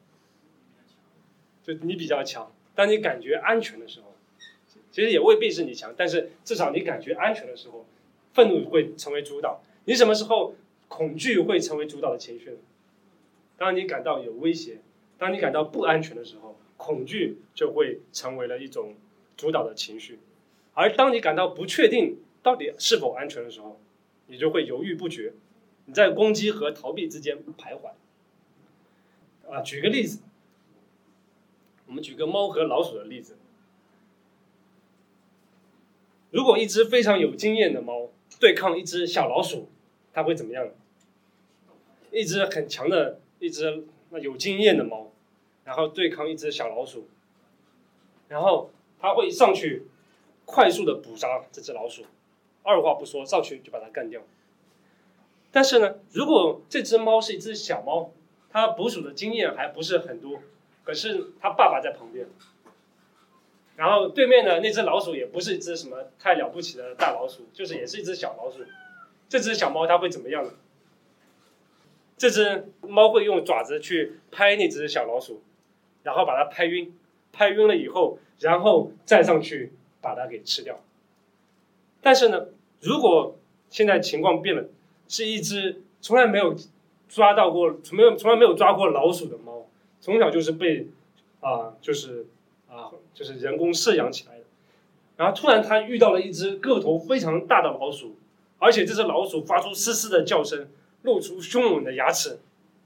就你比较强，当你感觉安全的时候，其实也未必是你强，但是至少你感觉安全的时候，愤怒会成为主导。你什么时候恐惧会成为主导的情绪呢？当你感到有威胁，当你感到不安全的时候，恐惧就会成为了一种主导的情绪。而当你感到不确定到底是否安全的时候，你就会犹豫不决，你在攻击和逃避之间徘徊。举个例子，我们举个猫和老鼠的例子。如果一只非常有经验的猫对抗一只小老鼠，它会怎么样？一只很强的一只有经验的猫，然后对抗一只小老鼠，然后它会上去快速的捕杀这只老鼠，二话不说上去就把它干掉。但是呢，如果这只猫是一只小猫，它捕鼠的经验还不是很多，可是它爸爸在旁边，然后对面的那只老鼠也不是一只什么太了不起的大老鼠，就是也是一只小老鼠。这只小猫它会怎么样呢？这只猫会用爪子去拍那只小老鼠，然后把它拍晕，拍晕了以后，然后再上去把它给吃掉。但是呢，如果现在情况变了，是一只从来没有抓过老鼠的猫，从小就是被就是人工饲养起来的，然后突然它遇到了一只个头非常大的老鼠，而且这只老鼠发出嘶嘶的叫声，露出凶猛的牙齿。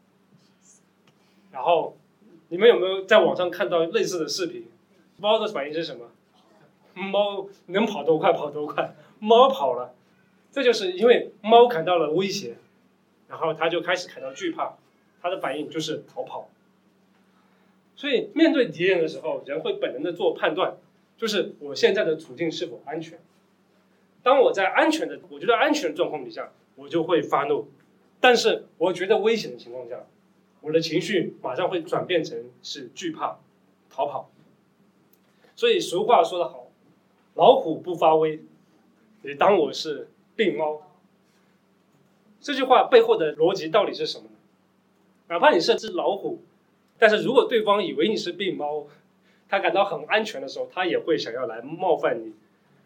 然后你们有没有在网上看到类似的视频？猫的反应是什么？猫能跑多快跑多快，猫跑了。这就是因为猫感到了威胁，然后它就开始感到惧怕，它的反应就是逃跑。所以面对敌人的时候，人会本能的做判断，就是我现在的处境是否安全。当我在我觉得安全的状况底下，我就会发怒， 但是我觉得危险的情况下，我的情绪马上会转变成是惧怕、逃跑。所以俗话说得好，老虎不发威，你当我是病猫。这句话背后的逻辑到底是什么呢？哪怕你是只老虎，但是如果对方以为你是病猫，他感到很安全的时候，他也会想要来冒犯你。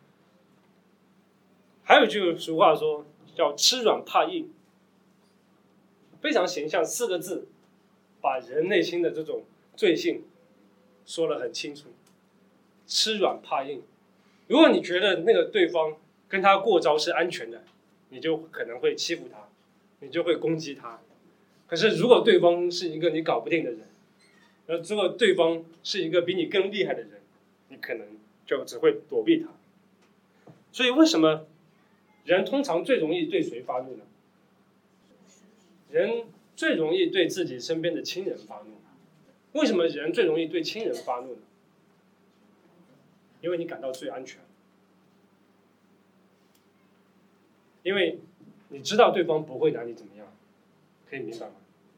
还有一句俗话说叫吃软怕硬，非常形象，4个字把人内心的这种罪性说得很清楚。吃软怕硬，如果你觉得那个对方跟他过招是安全的，你就可能会欺负他，你就会攻击他。可是如果对方是一个你搞不定的人，如果对方是一个比你更厉害的人，你可能就只会躲避他。所以为什么人通常最容易对谁发怒呢？人最容易对自己身边的亲人发怒。为什么人最容易对亲人发怒呢？因为你感到最安全，因为你知道对方不会拿你怎么样，可以明白吗？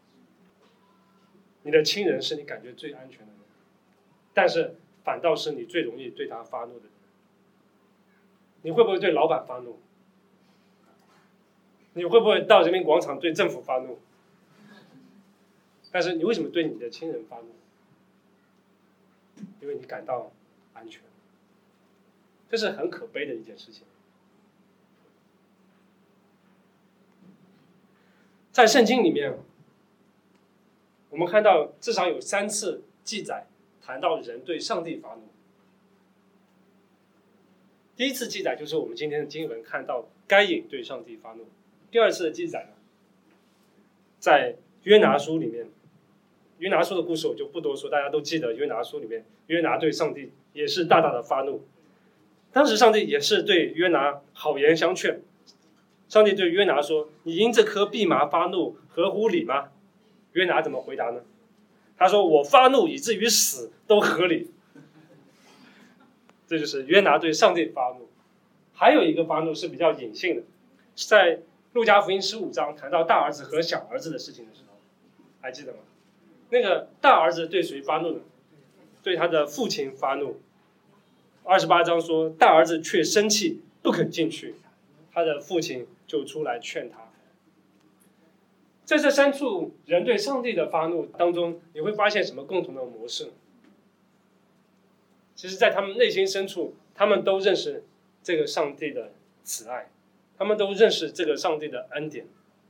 你的亲人是你感觉最安全的人，但是反倒是你最容易对他发怒的人。你会不会对老板发怒？你会不会到人民广场对政府发怒？但是你为什么对你的亲人发怒？因为你感到安全。这是很可悲的一件事情。在圣经里面，我们看到至少有3次记载谈到人对上帝发怒。第一次记载就是我们今天的经文看到该隐对上帝发怒。第2次的记载呢，在约拿书里面，约拿书的故事我就不多说，大家都记得约拿书里面约拿对上帝也是大大的发怒。当时上帝也是对约拿好言相劝，上帝对约拿说：“你因这颗蓖麻发怒，合乎理吗？”约拿怎么回答呢？他说：“我发怒以至于死都合理。”这就是约拿对上帝发怒。还有一个发怒是比较隐性的，是在路加福音15章谈到大儿子和小儿子的事情的时候，还记得吗？那个大儿子对谁发怒呢？对他的父亲发怒。28章说，大儿子却生气，不肯进去，他的父亲就出来劝他。在这3处人对上帝的发怒当中，你会发现什么共同的模式？其实在他们内心深处，他们都认识这个上帝的慈爱，他们都认识这个上帝的恩典。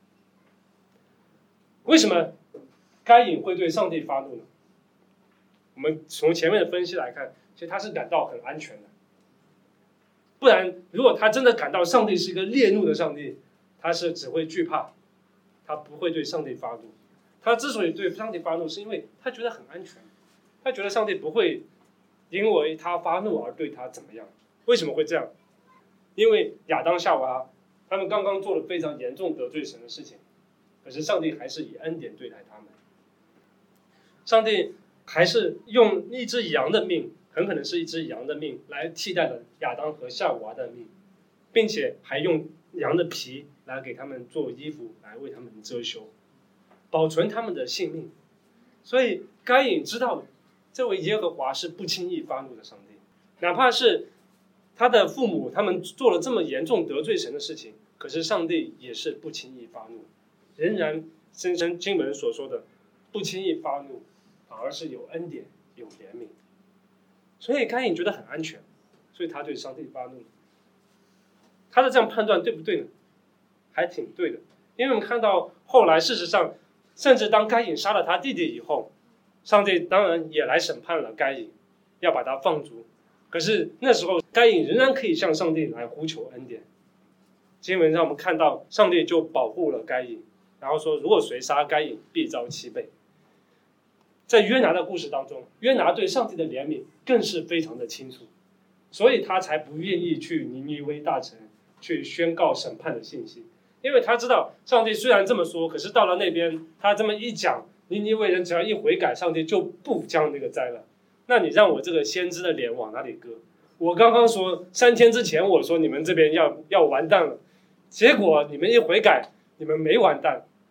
为什么该隐会对上帝发怒呢？我们从前面的分析来看，其实他是感到很安全的。不然如果他真的感到上帝是一个烈怒的上帝，他是只会惧怕，他不会对上帝发怒。他之所以对上帝发怒，是因为他觉得很安全，他觉得上帝不会因为他发怒而对他怎么样。为什么会这样？因为亚当夏娃他们刚刚做了非常严重得罪神的事情，可是上帝还是以恩典对待他们。上帝还是用一只羊的命，很可能是一只羊的命，来替代了亚当和夏娃的命，并且还用羊的皮来给他们做衣服，来为他们遮羞，保存他们的性命。所以该隐知道这位耶和华是不轻易发怒的上帝，哪怕是他的父母他们做了这么严重得罪神的事情，可是上帝也是不轻易发怒，仍然深深经文所说的不轻易发怒，反而是有恩典有怜悯。所以该隐觉得很安全，所以他对上帝发怒。他的这样判断对不对呢？还挺对的。因为我们看到后来事实上，甚至当该隐杀了他弟弟以后，上帝当然也来审判了该隐，要把他放逐。可是那时候该隐仍然可以向上帝来呼求恩典。经文让我们看到上帝就保护了该隐，然后说如果谁杀该隐，必遭7倍。在约拿的故事当中，约拿对上帝的怜悯更是非常的清楚，所以他才不愿意去尼尼微大城去宣告审判的信息。因为他知道上帝虽然这么说，可是到了那边他这么一讲，尼尼微人只要一悔改，上帝就不将那个灾了。那你让我这个先知的脸往哪里搁？我刚刚说3天之前我说你们这边要完蛋了，结果你们一悔改，你们没完蛋，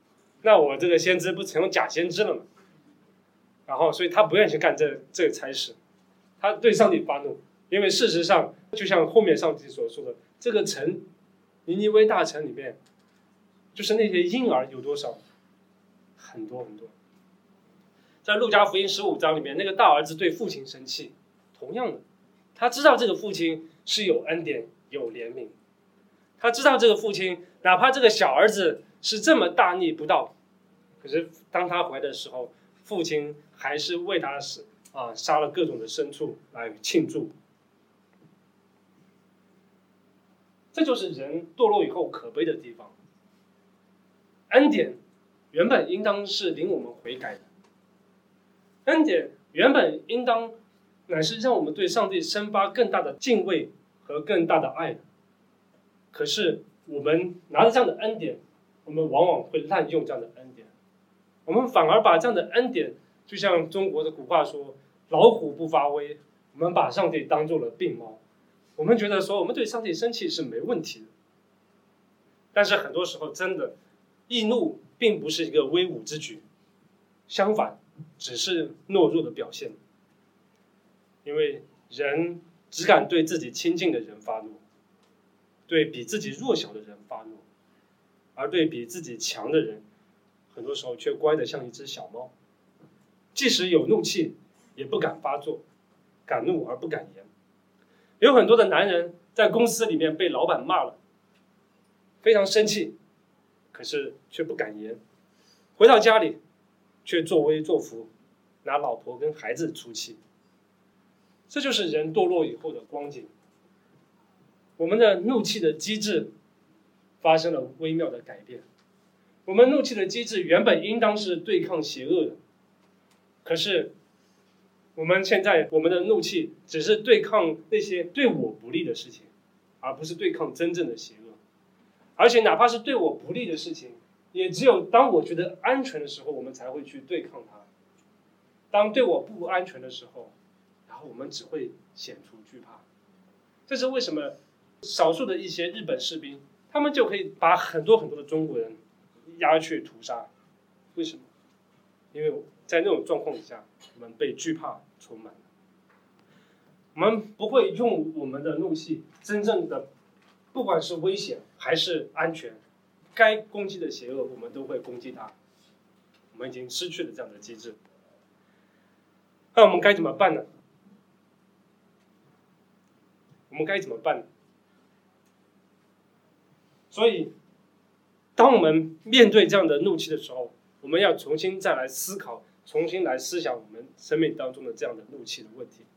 那我这个先知不成为假先知了吗？然后，所以他不愿意去干这个差事，他对上帝发怒，因为事实上，就像后面上帝所说的，这个城，尼尼微大城里面，就是那些婴儿有多少？很多很多。在路加福音15章里面，那个大儿子对父亲生气，同样的，他知道这个父亲是有恩典、有怜悯，他知道这个父亲，哪怕这个小儿子是这么大逆不道，可是当他回来的时候，父亲还是为他杀了各种的牲畜来庆祝。这就是人堕落以后可悲的地方。恩典原本应当是领我们悔改的，恩典原本应当乃是让我们对上帝生发更大的敬畏和更大的爱的。可是我们拿着这样的恩典，我们往往会滥用这样的恩典，我们反而把这样的恩典，就像中国的古话说“老虎不发威”，我们把上帝当做了病猫，我们觉得说我们对上帝生气是没问题的。但是很多时候真的，易怒并不是一个威武之举，相反，只是懦弱的表现。因为人只敢对自己亲近的人发怒，对比自己弱小的人发怒，而对比自己强的人，很多时候却乖得像一只小猫，即使有怒气，也不敢发作，敢怒而不敢言。有很多的男人在公司里面被老板骂了，非常生气，可是却不敢言，回到家里却作威作福，拿老婆跟孩子出气。这就是人堕落以后的光景。我们的怒气的机制发生了微妙的改变。我们怒气的机制原本应当是对抗邪恶的，可是我们现在我们的怒气只是对抗那些对我不利的事情，而不是对抗真正的邪恶。而且哪怕是对我不利的事情，也只有当我觉得安全的时候，我们才会去对抗它。当对我不安全的时候，然后我们只会显出惧怕。这是为什么少数的一些日本士兵，他们就可以把很多很多的中国人押去屠杀。为什么？因为在那种状况底下，我们被惧怕充满了。我们不会用我们的怒气真正的，不管是危险还是安全，该攻击的邪恶我们都会攻击它。我们已经失去了这样的机制。那我们该怎么办呢？我们该怎么办？所以，当我们面对这样的怒气的时候，我们要重新再来思考，重新来思想我们生命当中的这样的怒气的问题。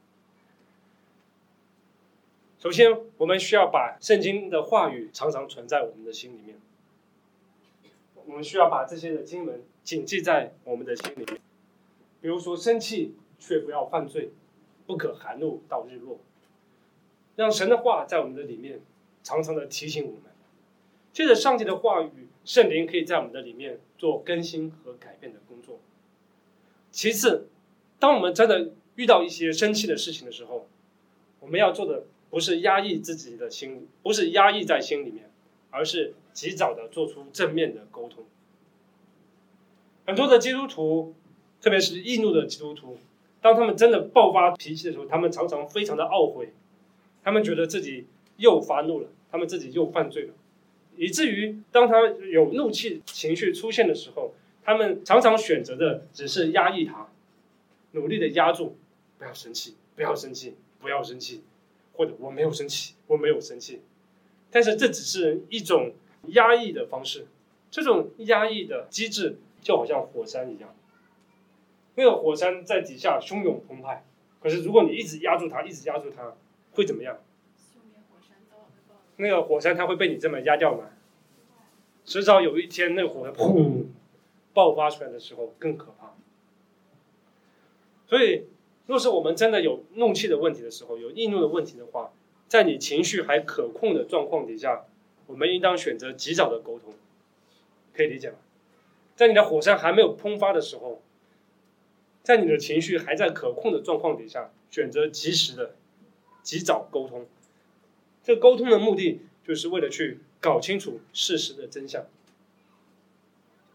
首先，我们需要把圣经的话语常常存在我们的心里面。我们需要把这些的经文谨记在我们的心里面。比如说，生气却不要犯罪，不可含怒到日落。让神的话在我们的里面常常的提醒我们。借着上帝的话语，圣灵可以在我们的里面做更新和改变的工作。其次，当我们真的遇到一些生气的事情的时候，我们要做的不是压抑自己的心，不是压抑在心里面，而是及早的做出正面的沟通。很多的基督徒，特别是易怒的基督徒，当他们真的爆发脾气的时候，他们常常非常的懊悔，他们觉得自己又发怒了，他们自己又犯罪了，以至于当他有怒气情绪出现的时候，他们常常选择的只是压抑它，努力的压住，不要生气，不要生气，不要生气，或者我没有生气，我没有生气。但是这只是一种压抑的方式，这种压抑的机制就好像火山一样，那个火山在底下汹涌澎湃，可是如果你一直压住它，一直压住它，会怎么样？那个火山它会被你这么压掉吗？迟早有一天，那个火砰爆发出来的时候更可怕。所以，若是我们真的有怒气的问题的时候，有易怒的问题的话，在你情绪还可控的状况底下，我们应当选择及早的沟通，可以理解吗？在你的火山还没有喷发的时候，在你的情绪还在可控的状况底下，选择及时的及早沟通。这个沟通的目的就是为了去搞清楚事实的真相。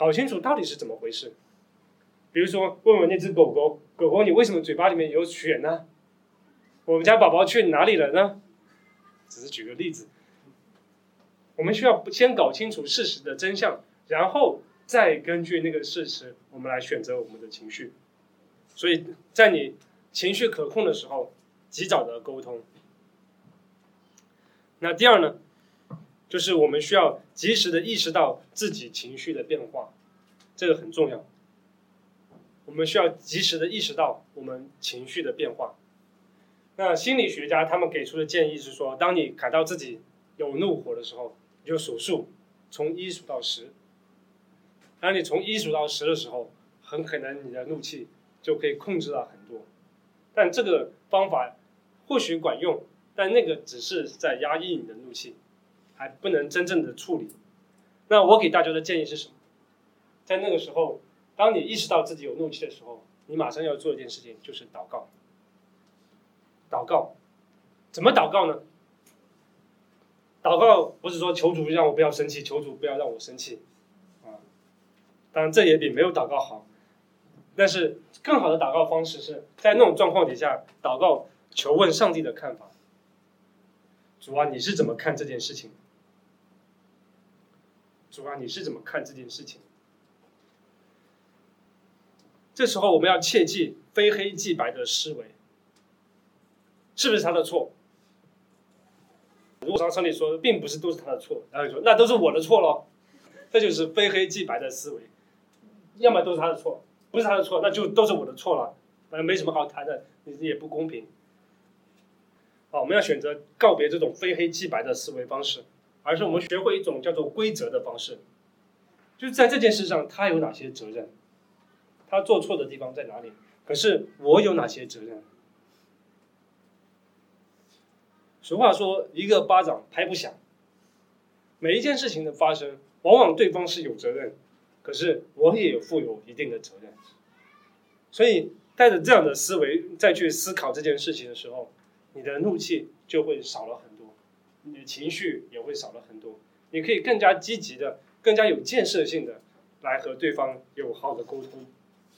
搞清楚到底是怎么回事。比如说问问那只狗狗，狗狗你为什么嘴巴里面有血呢？我们家宝宝去哪里了呢？只是举个例子，我们需要先搞清楚事实的真相，然后再根据那个事实，我们来选择我们的情绪。所以在你情绪可控的时候，及早的沟通。那第二呢，就是我们需要及时的意识到自己情绪的变化，这个很重要。我们需要及时的意识到我们情绪的变化。那心理学家他们给出的建议是说，当你感到自己有怒火的时候，你就数数，从1数到10。当你从1数到10的时候，很可能你的怒气就可以控制到很多。但这个方法或许管用，但那个只是在压抑你的怒气，还不能真正的处理。那我给大家的建议是什么？在那个时候，当你意识到自己有怒气的时候，你马上要做一件事情，就是祷告。祷告，怎么祷告呢？祷告不是说求主让我不要生气，求主不要让我生气，当然这也比没有祷告好。但是更好的祷告方式是在那种状况底下祷告，求问上帝的看法。主啊，你是怎么看这件事情？主啊，你是怎么看这件事情？这时候我们要切记非黑即白的思维，是不是他的错？如果上帝说并不是都是他的错，然后你说那都是我的错咯，这就是非黑即白的思维。要么都是他的错，不是他的错，那就都是我的错了，没什么好谈的，你也不公平。我们要选择告别这种非黑即白的思维方式，而是我们学会一种叫做规则的方式，就是在这件事上他有哪些责任，他做错的地方在哪里，可是我有哪些责任。俗话说一个巴掌拍不响，每一件事情的发生往往对方是有责任，可是我也负有一定的责任。所以带着这样的思维再去思考这件事情的时候，你的怒气就会少了很多，你的情绪也会少了很多，你可以更加积极的更加有建设性的来和对方有好的沟通。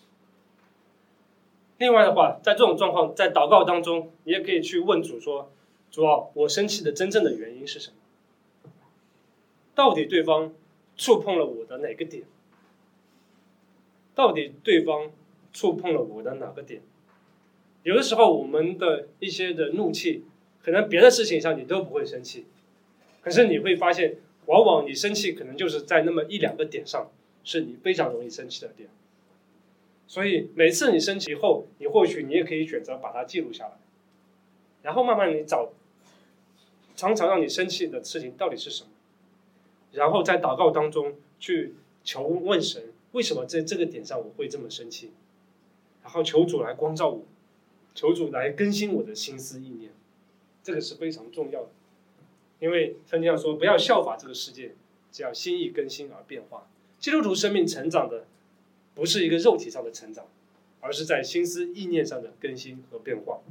另外的话，在这种状况，在祷告当中，你也可以去问主说，主啊，我生气的真正的原因是什么？到底对方触碰了我的哪个点？到底对方触碰了我的哪个点？有的时候我们的一些的怒气，可能别的事情上你都不会生气，可是你会发现往往你生气可能就是在那么1-2个点上是你非常容易生气的点。所以每次你生气以后，你或许你也可以选择把它记录下来，然后慢慢你常常让你生气的事情到底是什么，然后在祷告当中去求问神，为什么在这个点上我会这么生气，然后求主来光照我，求主来更新我的心思意念，这个是非常重要的。因为圣经上说不要效法这个世界，只要心意更新而变化。基督徒生命成长的不是一个肉体上的成长，而是在心思意念上的更新和变化。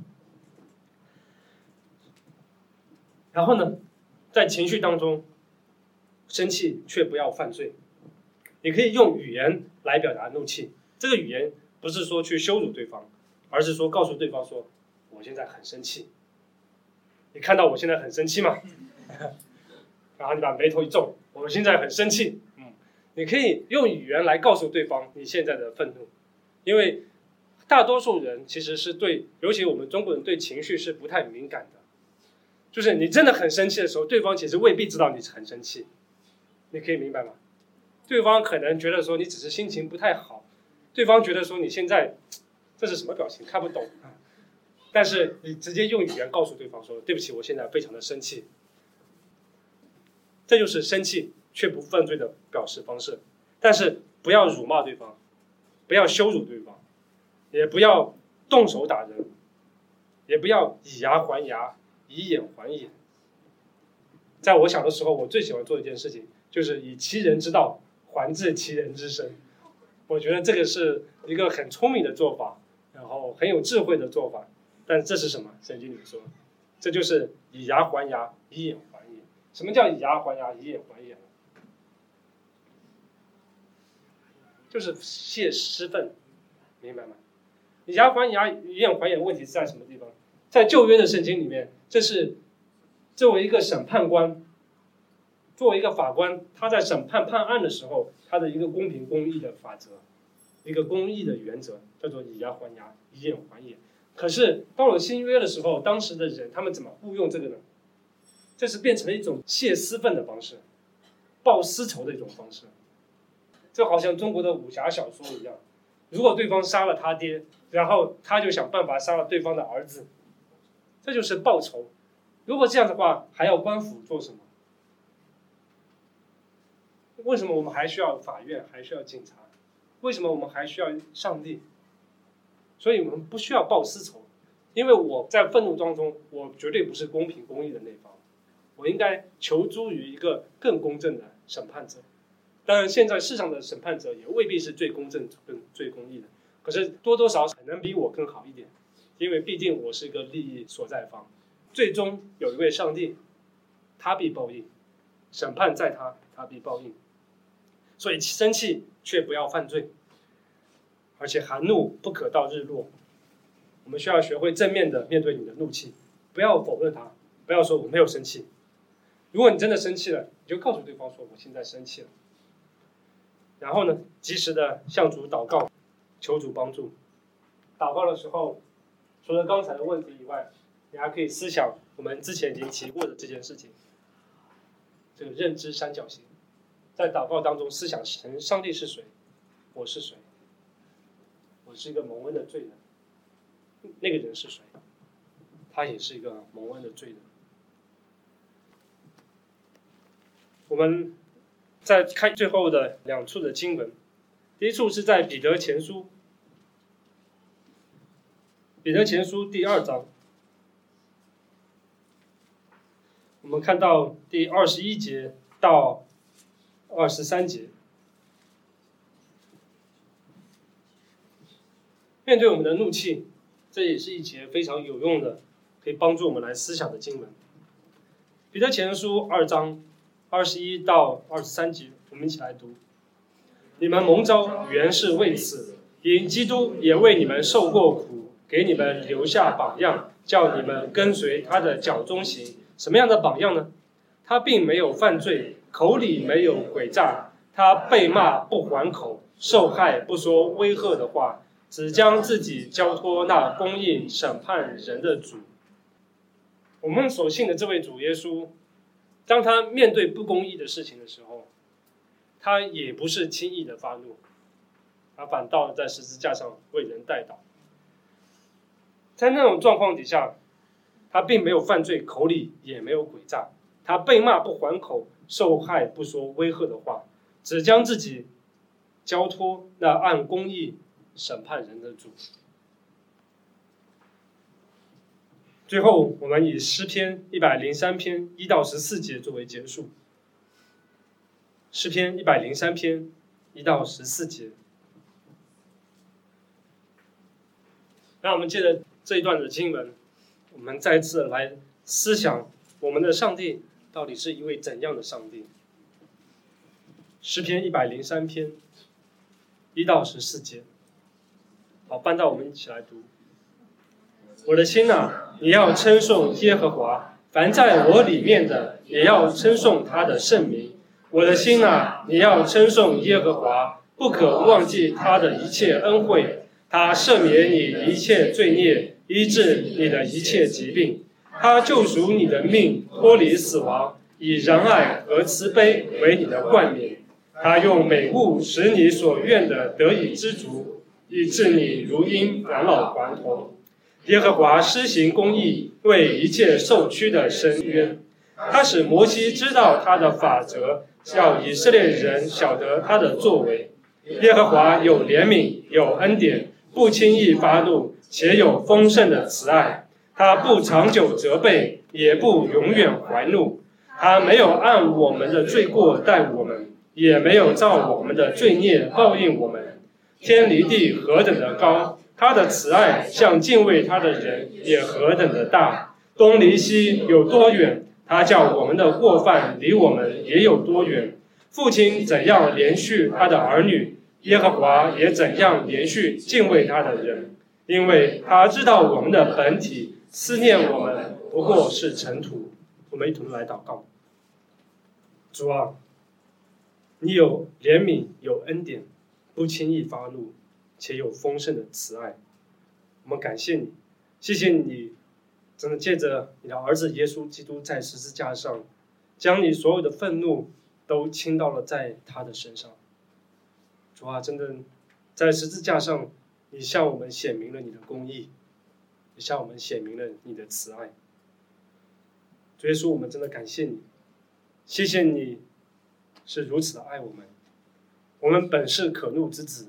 然后呢，在情绪当中生气却不要犯罪，你可以用语言来表达怒气。这个语言不是说去羞辱对方，而是说告诉对方说我现在很生气，你看到我现在很生气吗？然后你把眉头一皱，我现在很生气。你可以用语言来告诉对方你现在的愤怒。因为大多数人其实是对，尤其我们中国人对情绪是不太敏感的，就是你真的很生气的时候，对方其实未必知道你很生气，你可以明白吗？对方可能觉得说你只是心情不太好，对方觉得说你现在这是什么表情看不懂，但是你直接用语言告诉对方说对不起，我现在非常的生气，这就是生气却不犯罪的表示方式。但是不要辱骂对方，不要羞辱对方，也不要动手打人，也不要以牙还牙，以眼还眼。在我小的时候，我最喜欢做一件事情，就是以其人之道还治其人之身。我觉得这个是一个很聪明的做法，然后很有智慧的做法。但这是什么？圣经里说，这就是以牙还牙，以眼还眼。什么叫以牙还牙，以眼还眼？ 就是泄私愤，明白吗？以牙还牙，以眼还眼的问题是在什么地方？在旧约的圣经里面，这是作为一个审判官，作为一个法官，他在审判判案的时候，他的一个公平公义的法则，一个公义的原则，叫做以牙还牙，以眼还眼。可是到了新约的时候，当时的人他们怎么误用这个呢？这是变成了一种泄私愤的方式，报私仇的一种方式。就好像中国的武侠小说一样，如果对方杀了他爹，然后他就想办法杀了对方的儿子，这就是报仇。如果这样的话，还要官府做什么？为什么我们还需要法院，还需要警察？为什么我们还需要上帝？所以我们不需要报私仇，因为我在愤怒当中，我绝对不是公平公义的那方，我应该求助于一个更公正的审判者。当然，现在世上的审判者也未必是最公正、最公义的，可是多多少少可能比我更好一点，因为毕竟我是一个利益所在方。最终有一位上帝，他必报应，审判在他，他必报应。所以生气却不要犯罪，而且含怒不可到日落。我们需要学会正面的面对你的怒气，不要否认它，不要说我没有生气。如果你真的生气了，你就告诉对方说我现在生气了。然后呢，及时的向主祷告，求主帮助。祷告的时候，除了刚才的问题以外，你还可以思想我们之前已经提过的这件事情，这个认知三角形。在祷告当中思想上帝是谁，我是谁，我是一个蒙恩的罪人，那个人是谁，他也是一个蒙恩的罪人。我们再看最后的两处的经文，第一处是在彼得前书第2章，我们看到第21节到23节。面对我们的怒气，这也是一节非常有用的，可以帮助我们来思想的经文。彼得前书2章21到23节，我们一起来读。你们蒙召原是为此，因基督也为你们受过苦，给你们留下榜样，叫你们跟随他的脚中行。什么样的榜样呢？他并没有犯罪，口里没有诡诈，他被骂不还口，受害不说威吓的话，只将自己交托那公义审判人的主。我们所信的这位主耶稣，当他面对不公义的事情的时候，他也不是轻易的发怒，他反倒在十字架上为人代祷。在那种状况底下，他并没有犯罪，口里也没有诡诈，他被骂不还口，受害不说威吓的话，只将自己交托那按公义审判人的主。最后，我们以诗篇103篇1到14节作为结束。诗篇103篇1到14节。让我们借着这一段的经文，我们再次来思想我们的上帝到底是一位怎样的上帝。诗篇103篇1到14节。好，翻到我们一起来读。我的心啊，你要称颂耶和华，凡在我里面的也要称颂他的圣名。我的心啊，你要称颂耶和华，不可忘记他的一切恩惠。他赦免你一切罪孽，医治你的一切疾病。他救赎你的命，脱离死亡，以仁爱和慈悲为你的冠冕。他用美物使你所愿的得以知足，以致你如鹰返老还童。耶和华施行公义，为一切受屈的伸冤。他使摩西知道他的法则，叫以色列人晓得他的作为。耶和华有怜悯，有恩典，不轻易发怒，且有丰盛的慈爱。他不长久责备，也不永远怀怒。他没有按我们的罪过待我们，也没有照我们的罪孽报应我们。天离地何等的高，他的慈爱向敬畏他的人也何等的大。东离西有多远，他叫我们的过犯离我们也有多远。父亲怎样连续他的儿女， 耶和华也怎样连续敬畏他的人，因为他知道我们的本体，思念我们不过是尘土。我们一同来祷告。主啊，你有怜悯，有恩典，不轻易发怒，且有丰盛的慈爱。我们感谢你，谢谢你，真的借着你的儿子耶稣基督在十字架上，将你所有的愤怒都倾倒了在他的身上。主啊，真的在十字架上，你向我们显明了你的公义，也向我们显明了你的慈爱。主耶稣，我们真的感谢你，谢谢你是如此的爱我们。我们本是可怒之子，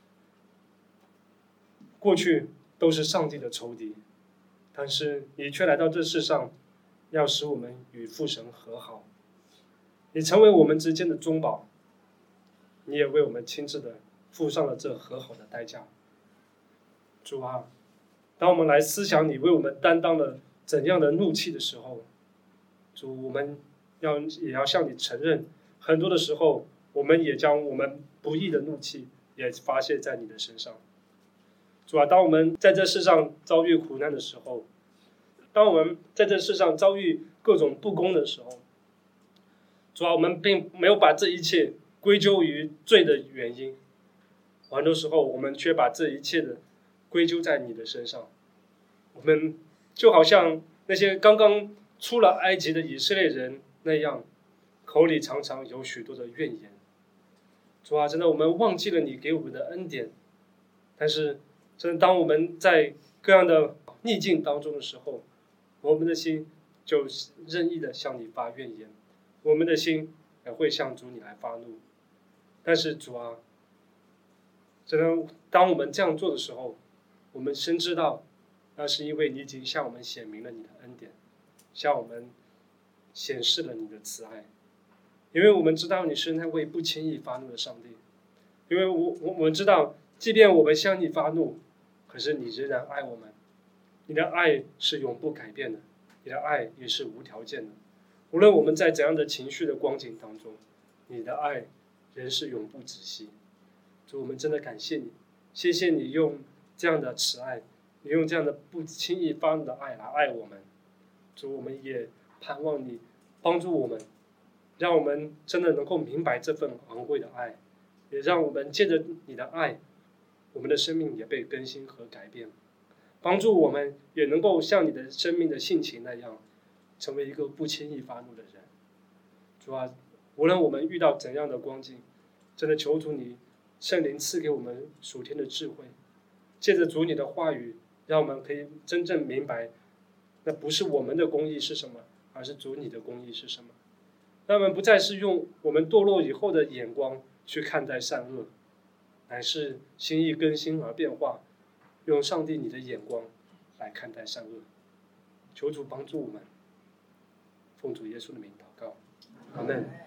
过去都是上帝的仇敌，但是你却来到这世上，要使我们与父神和好。你成为我们之间的中保，你也为我们亲自的付上了这和好的代价。主啊，当我们来思想你为我们担当了怎样的怒气的时候，主，我们也要向你承认，很多的时候，我们也将我们不义的怒气也发泄在你的身上。主啊，当我们在这世上遭遇苦难的时候，当我们在这世上遭遇各种不公的时候，主啊，我们并没有把这一切归咎于罪的原因，很多时候我们却把这一切的归咎在你的身上。我们就好像那些刚刚出了埃及的以色列人那样，口里常常有许多的怨言。主啊，真的我们忘记了你给我们的恩典，但是真的当我们在各样的逆境当中的时候，我们的心就任意的向你发怨言，我们的心也会向主你来发怒。但是主啊，真的当我们这样做的时候，我们深知道那是因为你已经向我们显明了你的恩典，向我们显示了你的慈爱。因为我们知道你是那位不轻易发怒的上帝，因为我们知道即便我们向你发怒，可是你仍然爱我们，你的爱是永不改变的，你的爱也是无条件的。无论我们在怎样的情绪的光景当中，你的爱仍是永不止息。主，我们真的感谢你，谢谢你用这样的慈爱，你用这样的不轻易发怒的爱来爱我们。主，我们也盼望你帮助我们，让我们真的能够明白这份昂贵的爱，也让我们借着你的爱，我们的生命也被更新和改变，帮助我们也能够像你的生命的性情那样，成为一个不轻易发怒的人。主啊，无论我们遇到怎样的光景，真的求主你圣灵赐给我们属天的智慧，借着主你的话语，让我们可以真正明白，那不是我们的公义是什么，而是主你的公义是什么。让我们不再是用我们堕落以后的眼光去看待善恶，乃是心意更新而变化，用上帝你的眼光来看待善恶。求主帮助我们，奉主耶稣的名祷告，阿们。